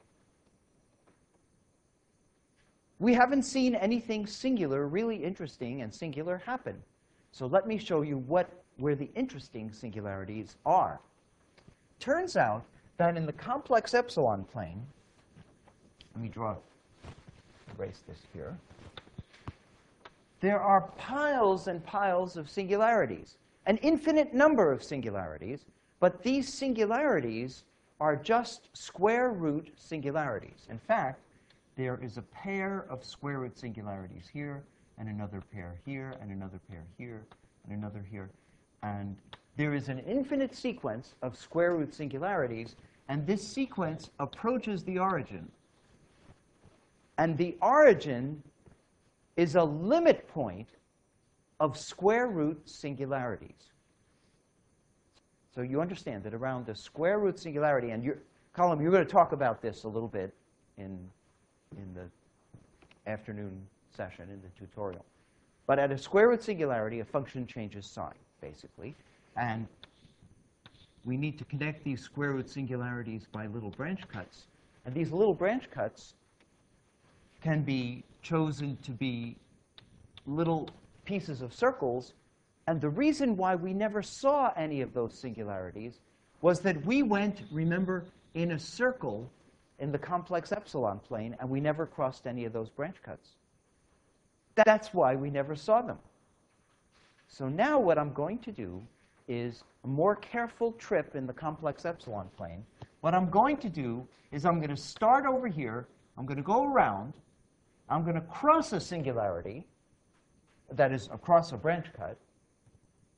Speaker 1: We haven't seen anything singular, really interesting and singular happen. So let me show you what, where the interesting singularities are. Turns out that in the complex epsilon plane, let me draw, erase this here. There are piles and piles of singularities, an infinite number of singularities, but these singularities are just square root singularities. In fact, there is a pair of square root singularities here, and another pair here, and another pair here, and another here. And there is an infinite sequence of square root singularities, and this sequence approaches the origin. And the origin is a limit point of square root singularities. So you understand that around the square root singularity, and you're, Colin, you're going to talk about this a little bit in, in the afternoon session, in the tutorial. But at a square root singularity, a function changes sign, basically. And we need to connect these square root singularities by little branch cuts. And these little branch cuts can be chosen to be little pieces of circles. And the reason why we never saw any of those singularities was that we went, remember, in a circle in the complex epsilon plane, and we never crossed any of those branch cuts. That's why we never saw them. So now what I'm going to do is a more careful trip in the complex epsilon plane. What I'm going to do is I'm going to start over here. I'm going to go around. I'm going to cross a singularity, that is, across a branch cut.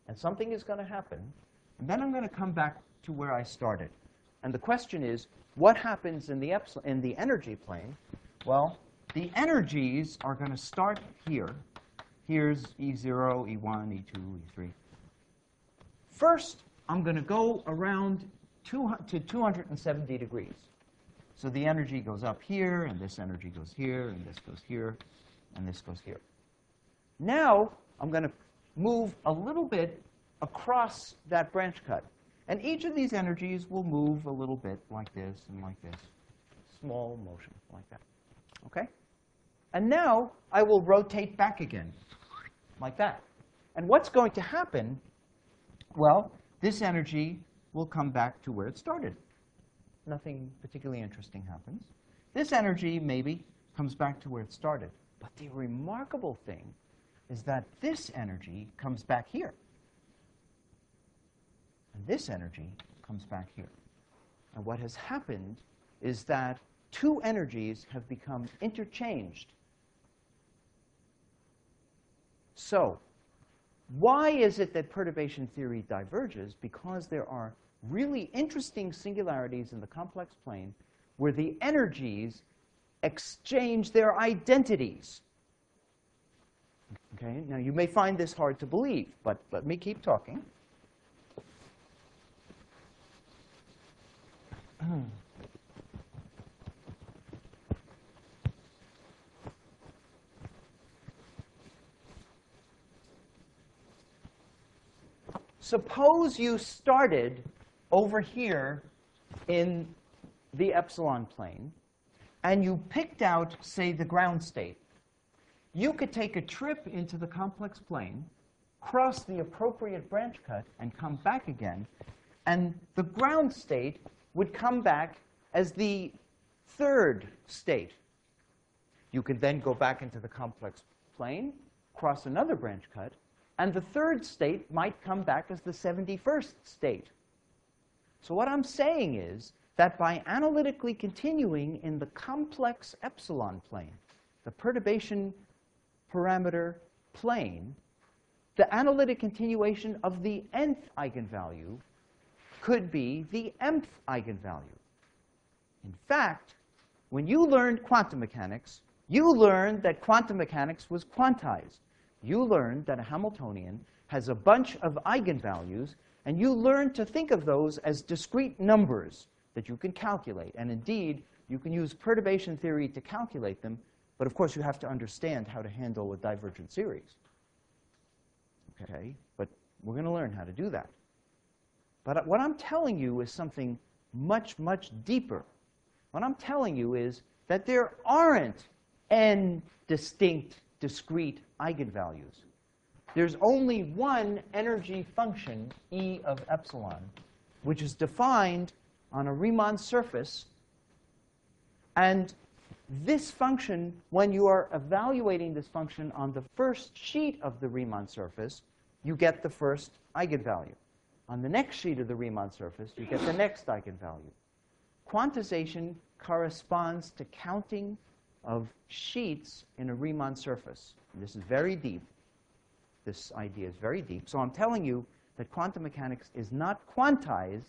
Speaker 1: and something is going to happen, and then I'm going to come back to where I started. And the question is, what happens in the, epsilon, in the energy plane? Well, the energies are going to start here. Here's E zero, E one, E two, E three. First, I'm going to go around two, to two hundred seventy degrees. So the energy goes up here, and this energy goes here, and this goes here, and this goes here. Now, I'm going to move a little bit across that branch cut. And each of these energies will move a little bit like this and like this. Small motion like that. OK? And now, I will rotate back again, like that. And what's going to happen? Well, this energy will come back to where it started. Nothing particularly interesting happens. This energy, maybe, comes back to where it started. But the remarkable thing is that this energy comes back here. And this energy comes back here. And what has happened is that two energies have become interchanged. So, why is it that perturbation theory diverges? Because there are really interesting singularities in the complex plane where the energies exchange their identities. Okay? Now, you may find this hard to believe, but let me keep talking. Suppose you started over here in the epsilon plane, and you picked out, say, the ground state. You could take a trip into the complex plane, cross the appropriate branch cut, and come back again, and the ground state would come back as the third state. You could then go back into the complex plane, cross another branch cut, and the third state might come back as the seventy-first state. So what I'm saying is that by analytically continuing in the complex epsilon plane, the perturbation parameter plane, the analytic continuation of the nth eigenvalue could be the mth eigenvalue. In fact, when you learned quantum mechanics, you learned that quantum mechanics was quantized. You learned that a Hamiltonian has a bunch of eigenvalues, and you learned to think of those as discrete numbers that you can calculate. And indeed, you can use perturbation theory to calculate them, but of course, you have to understand how to handle a divergent series. Okay? But we're going to learn how to do that. But what I'm telling you is something much, much deeper. What I'm telling you is that there aren't n distinct, discrete eigenvalues. There's only one energy function, E of epsilon, which is defined on a Riemann surface. And this function, when you are evaluating this function on the first sheet of the Riemann surface, you get the first eigenvalue. On the next sheet of the Riemann surface, you get the next eigenvalue. Quantization corresponds to counting of sheets in a Riemann surface. And this is very deep. This idea is very deep. So I'm telling you that quantum mechanics is not quantized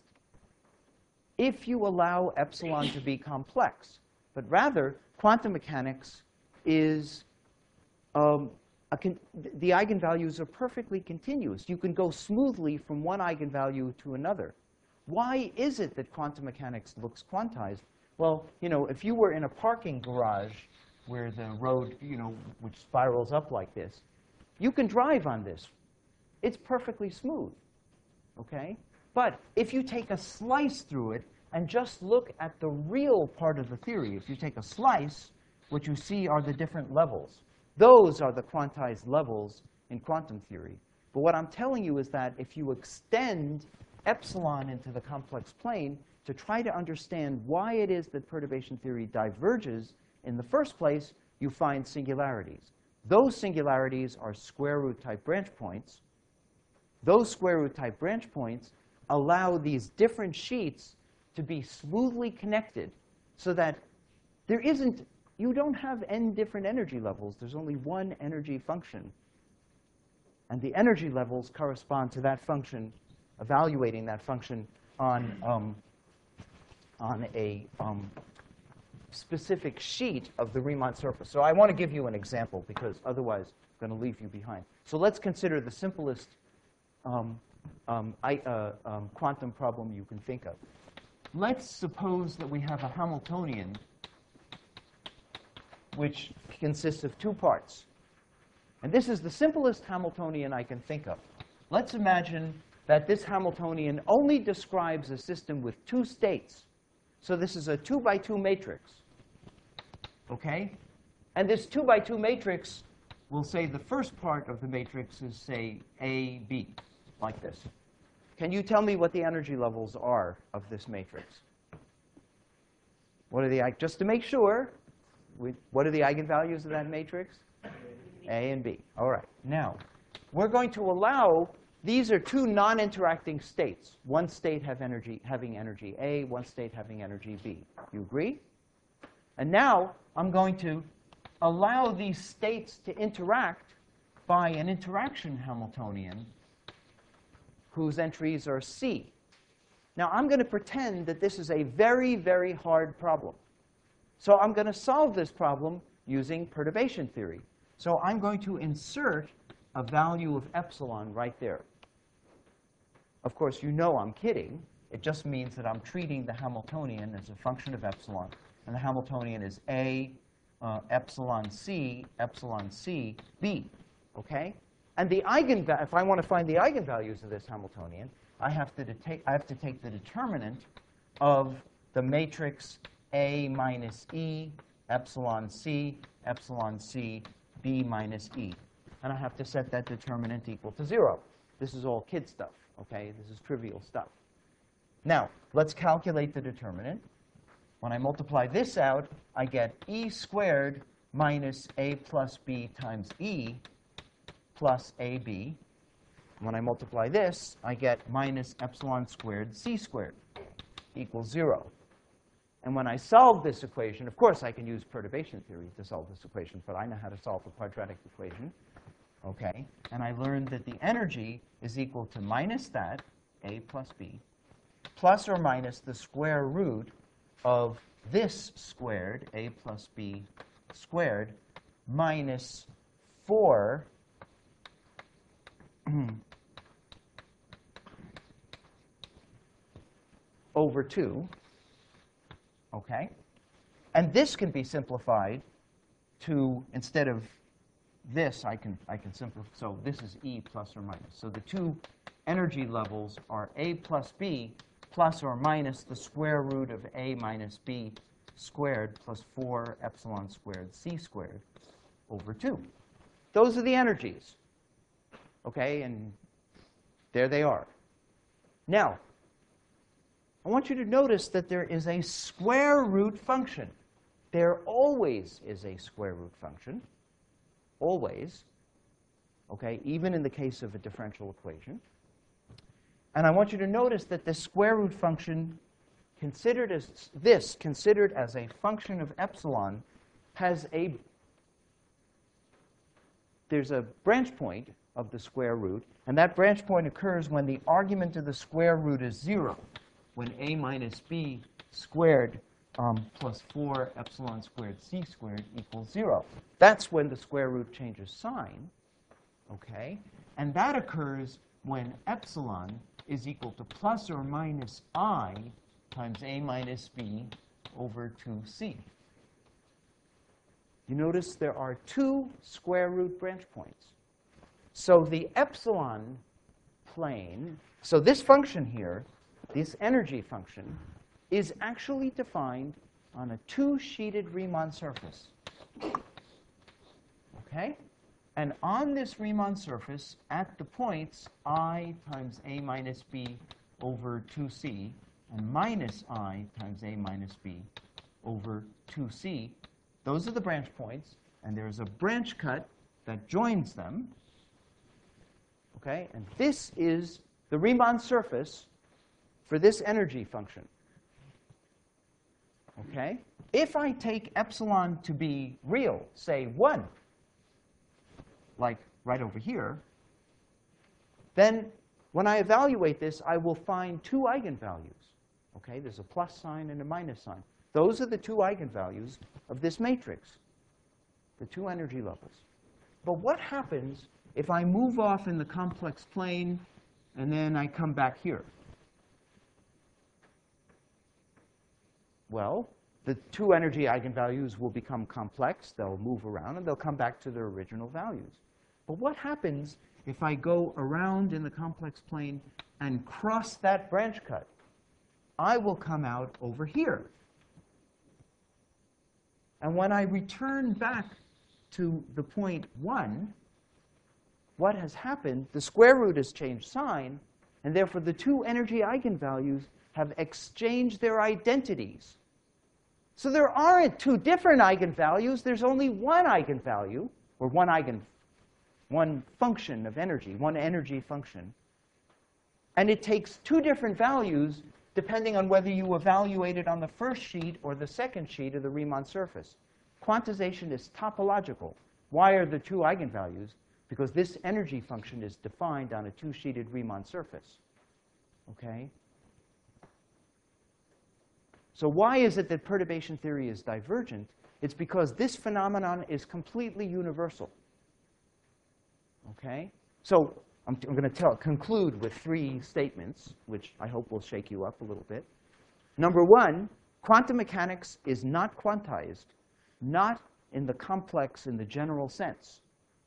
Speaker 1: if you allow epsilon to be complex, but rather quantum mechanics is um, a con the eigenvalues are perfectly continuous. You can go smoothly from one eigenvalue to another. Why is it that quantum mechanics looks quantized? Well, you know, if you were in a parking garage where the road, you know, which spirals up like this, you can drive on this. It's perfectly smooth, okay? But if you take a slice through it and just look at the real part of the theory, if you take a slice, what you see are the different levels. Those are the quantized levels in quantum theory. But what I'm telling you is that if you extend epsilon into the complex plane to try to understand why it is that perturbation theory diverges, in the first place, you find singularities. Those singularities are square root type branch points. Those square root type branch points allow these different sheets to be smoothly connected so that there isn't, you don't have n different energy levels. There's only one energy function. And the energy levels correspond to that function, evaluating that function on, um, on a um, specific sheet of the Riemann surface. So I want to give you an example, because otherwise I'm going to leave you behind. So let's consider the simplest um, um, I, uh, um, quantum problem you can think of. Let's suppose that we have a Hamiltonian which consists of two parts. And this is the simplest Hamiltonian I can think of. Let's imagine that this Hamiltonian only describes a system with two states. So this is a two by two matrix. Okay? And this two by two matrix, we'll say the first part of the matrix is, say, A, B, like this. Can you tell me what the energy levels are of this matrix? What are the, just to make sure, we, what are the eigenvalues of that matrix? A and B. All right. Now, we're going to allow, these are two non-interacting states. One state have energy, having energy A, one state having energy B. You agree? And now, I'm going to allow these states to interact by an interaction Hamiltonian whose entries are C. Now, I'm going to pretend that this is a very, very hard problem. So I'm going to solve this problem using perturbation theory. So I'm going to insert a value of epsilon right there. Of course, you know I'm kidding. It just means that I'm treating the Hamiltonian as a function of epsilon. And the Hamiltonian is A, uh, epsilon C, epsilon C, B. OK? And the eigenvalue, if I want to find the eigenvalues of this Hamiltonian, I have to take, I have to take the determinant of the matrix A minus E, epsilon C, epsilon C, B minus E. And I have to set that determinant equal to zero. This is all kid stuff, OK? This is trivial stuff. Now, let's calculate the determinant. When I multiply this out, I get E squared minus A plus B times E plus A B. When I multiply this, I get minus epsilon squared C squared equals zero. And when I solve this equation, of course, I can use perturbation theory to solve this equation, but I know how to solve a quadratic equation. OK? And I learned that the energy is equal to minus that, A plus B, plus or minus the square root of this squared, A plus B squared, minus four over two. OK? And this can be simplified to, instead of this, I can, I can simplify. So this is E plus or minus. So the two energy levels are A plus B plus or minus the square root of A minus B squared plus four epsilon squared C squared over two. Those are the energies. OK? And there they are. Now, I want you to notice that there is a square root function. There always is a square root function. Always. OK? Even in the case of a differential equation. And I want you to notice that the square root function, considered as this, considered as a function of epsilon, has a, there's a branch point of the square root. And that branch point occurs when the argument of the square root is zero, when A minus B squared um, plus four epsilon squared C squared equals zero. That's when the square root changes sign. OK? And that occurs when epsilon is equal to plus or minus I times A minus B over two C. You notice there are two square root branch points. So the epsilon plane, so this function here, this energy function, is actually defined on a two-sheeted Riemann surface. OK? And on this Riemann surface, at the points I times A minus B over two C and minus I times A minus B over two C, those are the branch points. And there's a branch cut that joins them. OK? And this is the Riemann surface for this energy function. OK? If I take epsilon to be real, say one, like right over here, then when I evaluate this, I will find two eigenvalues. Okay, there's a plus sign and a minus sign. Those are the two eigenvalues of this matrix, the two energy levels. But what happens if I move off in the complex plane and then I come back here? Well, the two energy eigenvalues will become complex. They'll move around, and they'll come back to their original values. But what happens if I go around in the complex plane and cross that branch cut? I will come out over here. And when I return back to the point one, what has happened? The square root has changed sign, and therefore the two energy eigenvalues have exchanged their identities. So there aren't two different eigenvalues. There's only one eigenvalue, or one eigen, one function of energy, one energy function. And it takes two different values depending on whether you evaluate it on the first sheet or the second sheet of the Riemann surface. Quantization is topological. Why are there two eigenvalues? Because this energy function is defined on a two-sheeted Riemann surface. Okay? So why is it that perturbation theory is divergent? It's because this phenomenon is completely universal. Okay? So I'm, I'm going to tell, conclude with three statements, which I hope will shake you up a little bit. Number one, quantum mechanics is not quantized, not in the complex in the general sense,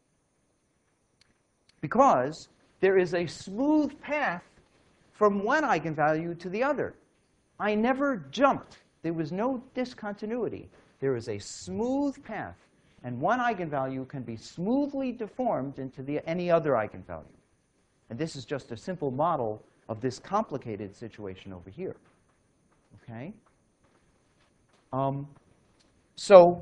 Speaker 1: because there is a smooth path from one eigenvalue to the other. I never jumped. There was no discontinuity. There is a smooth path, and one eigenvalue can be smoothly deformed into the, any other eigenvalue. And this is just a simple model of this complicated situation over here. Okay? Um, so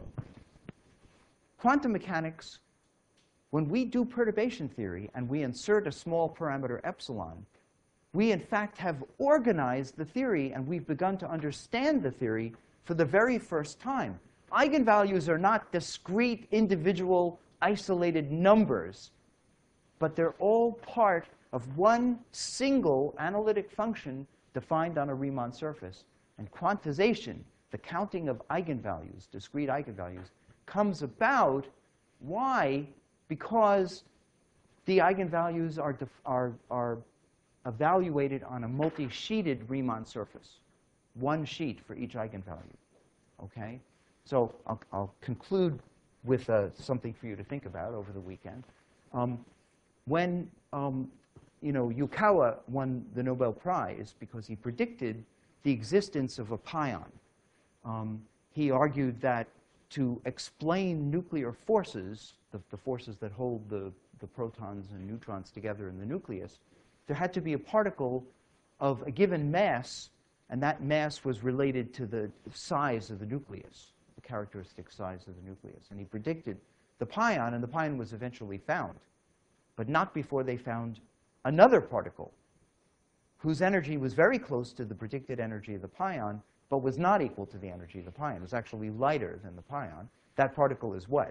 Speaker 1: quantum mechanics, when we do perturbation theory and we insert a small parameter epsilon, we, in fact, have organized the theory, and we've begun to understand the theory for the very first time. Eigenvalues are not discrete, individual, isolated numbers, but they're all part of one single analytic function defined on a Riemann surface. And quantization, the counting of eigenvalues, discrete eigenvalues, comes about. Why? Because the eigenvalues are, are, are evaluated on a multi-sheeted Riemann surface, one sheet for each eigenvalue. Okay? So I'll, I'll conclude with uh, something for you to think about over the weekend. Um, when um, you know, Yukawa won the Nobel Prize because he predicted the existence of a pion. Um, he argued that to explain nuclear forces, the, the forces that hold the, the protons and neutrons together in the nucleus, there had to be a particle of a given mass, and that mass was related to the size of the nucleus, the characteristic size of the nucleus. And he predicted the pion, and the pion was eventually found, but not before they found another particle whose energy was very close to the predicted energy of the pion, but was not equal to the energy of the pion. It was actually lighter than the pion. That particle is what?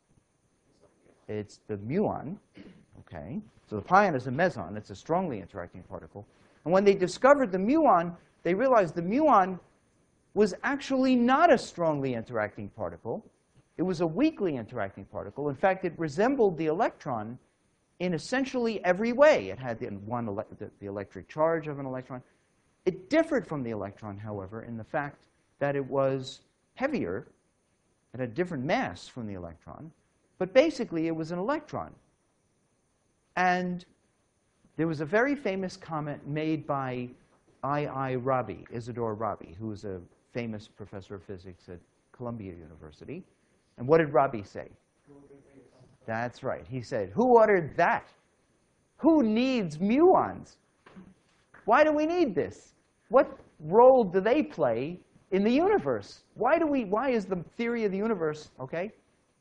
Speaker 1: It's the muon. Okay? So the pion is a meson. It's a strongly interacting particle. And when they discovered the muon, they realized the muon was actually not a strongly interacting particle. It was a weakly interacting particle. In fact, it resembled the electron in essentially every way. It had the, one ele the, the electric charge of an electron. It differed from the electron, however, in the fact that it was heavier. It had different mass from the electron. But basically, it was an electron. And there was a very famous comment made by I I Rabi, Isidore Rabi, who was a famous professor of physics at Columbia University. And what did Rabi say? That's right. He said, who ordered that? Who needs muons? Why do we need this? What role do they play in the universe? Why do we, why is the theory of the universe, okay?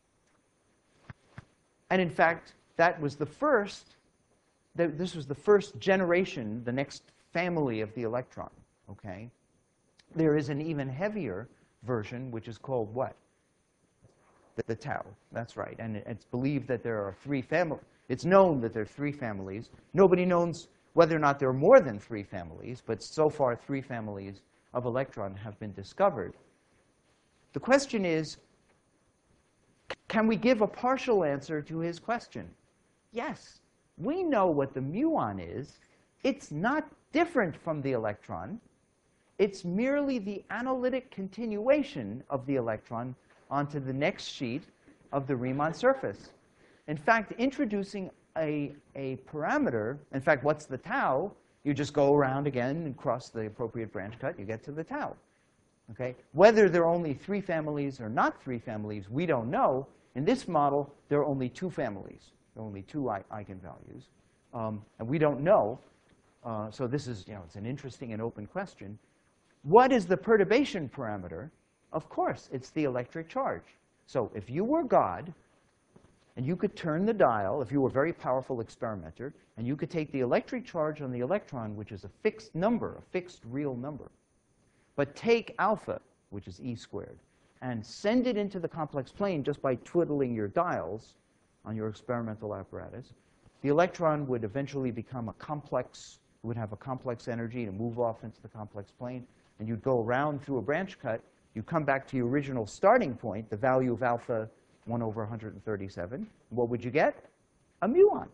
Speaker 1: And in fact, that was the first, this was the first generation, the next family of the electron, okay? There is an even heavier version, which is called what? The, the tau, that's right. And it, it's believed that there are three families. It's known that there are three families. Nobody knows whether or not there are more than three families, but so far three families of electron have been discovered. The question is, can we give a partial answer to his question? Yes. We know what the muon is. It's not different from the electron. It's merely the analytic continuation of the electron onto the next sheet of the Riemann surface. In fact, introducing a, a parameter, in fact, what's the tau? You just go around again and cross the appropriate branch cut, you get to the tau. Okay? Whether there are only three families or not three families, we don't know. In this model, there are only two families. There are only two eigenvalues. Um, and we don't know. Uh, so this is, you know, it's an interesting and open question. What is the perturbation parameter? Of course, it's the electric charge. So if you were God, and you could turn the dial, if you were a very powerful experimenter, and you could take the electric charge on the electron, which is a fixed number, a fixed real number, but take alpha, which is E squared, and send it into the complex plane just by twiddling your dials on your experimental apparatus, the electron would eventually become a complex, would have a complex energy to move off into the complex plane, and you'd go around through a branch cut. You come back to your original starting point, the value of alpha one over one hundred thirty-seven. What would you get? A muon.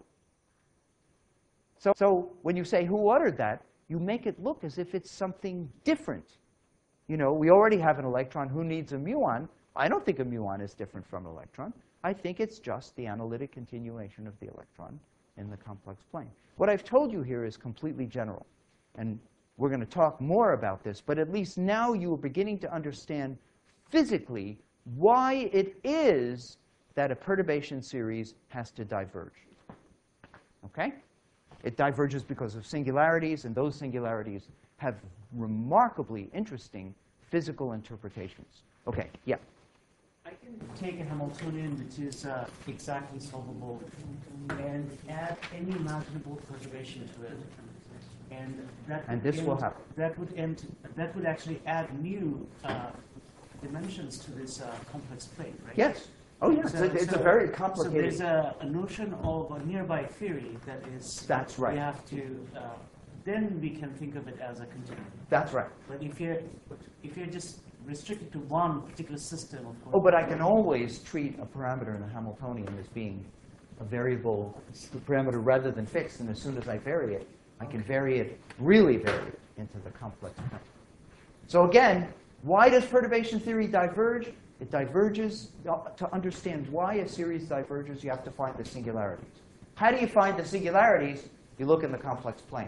Speaker 1: So, so when you say, who uttered that, you make it look as if it's something different. You know, we already have an electron. Who needs a muon? I don't think a muon is different from an electron. I think it's just the analytic continuation of the electron in the complex plane. What I've told you here is completely general. And we're going to talk more about this. But at least now you are beginning to understand physically why it is that a perturbation series has to diverge. OK? It diverges because of singularities. And those singularities have remarkably interesting physical interpretations. OK, yeah?
Speaker 5: I can take a Hamiltonian which is uh, exactly solvable and add any imaginable perturbation to it. And, that
Speaker 1: And
Speaker 5: would
Speaker 1: this
Speaker 5: end,
Speaker 1: will happen.
Speaker 5: That would, end, that would actually add new uh, dimensions to this uh, complex plane, right?
Speaker 1: Yes. Oh, yes.
Speaker 5: So,
Speaker 1: it's
Speaker 5: so,
Speaker 1: a very
Speaker 5: So
Speaker 1: complicated.
Speaker 5: there's a, a notion of a nearby theory that is.
Speaker 1: That's right.
Speaker 5: We have to. Uh, then we can think of it as a continuum.
Speaker 1: That's right.
Speaker 5: But if you're if you're just restricted to one particular system, of course.
Speaker 1: Oh, but I can always treat a parameter in a Hamiltonian as being a variable parameter rather than fixed. And as soon as I vary it, I can vary it, really vary it, into the complex plane. So again, why does perturbation theory diverge? It diverges. To understand why a series diverges, you have to find the singularities. How do you find the singularities? You look in the complex plane.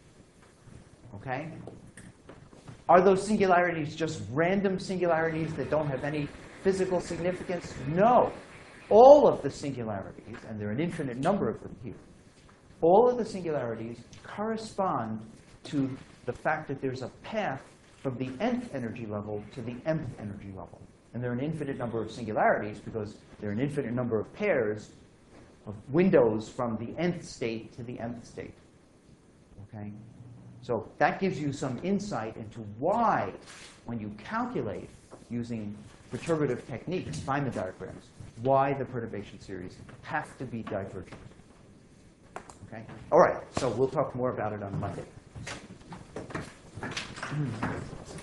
Speaker 1: OK? Are those singularities just random singularities that don't have any physical significance? No. All of the singularities, and there are an infinite number of them here, all of the singularities correspond to the fact that there's a path from the nth energy level to the mth energy level. And there are an infinite number of singularities because there are an infinite number of pairs of windows from the nth state to the mth state. Okay? So that gives you some insight into why, when you calculate using perturbative techniques, Feynman diagrams, why the perturbation series have to be divergent. Okay? All right, so we'll talk more about it on Monday.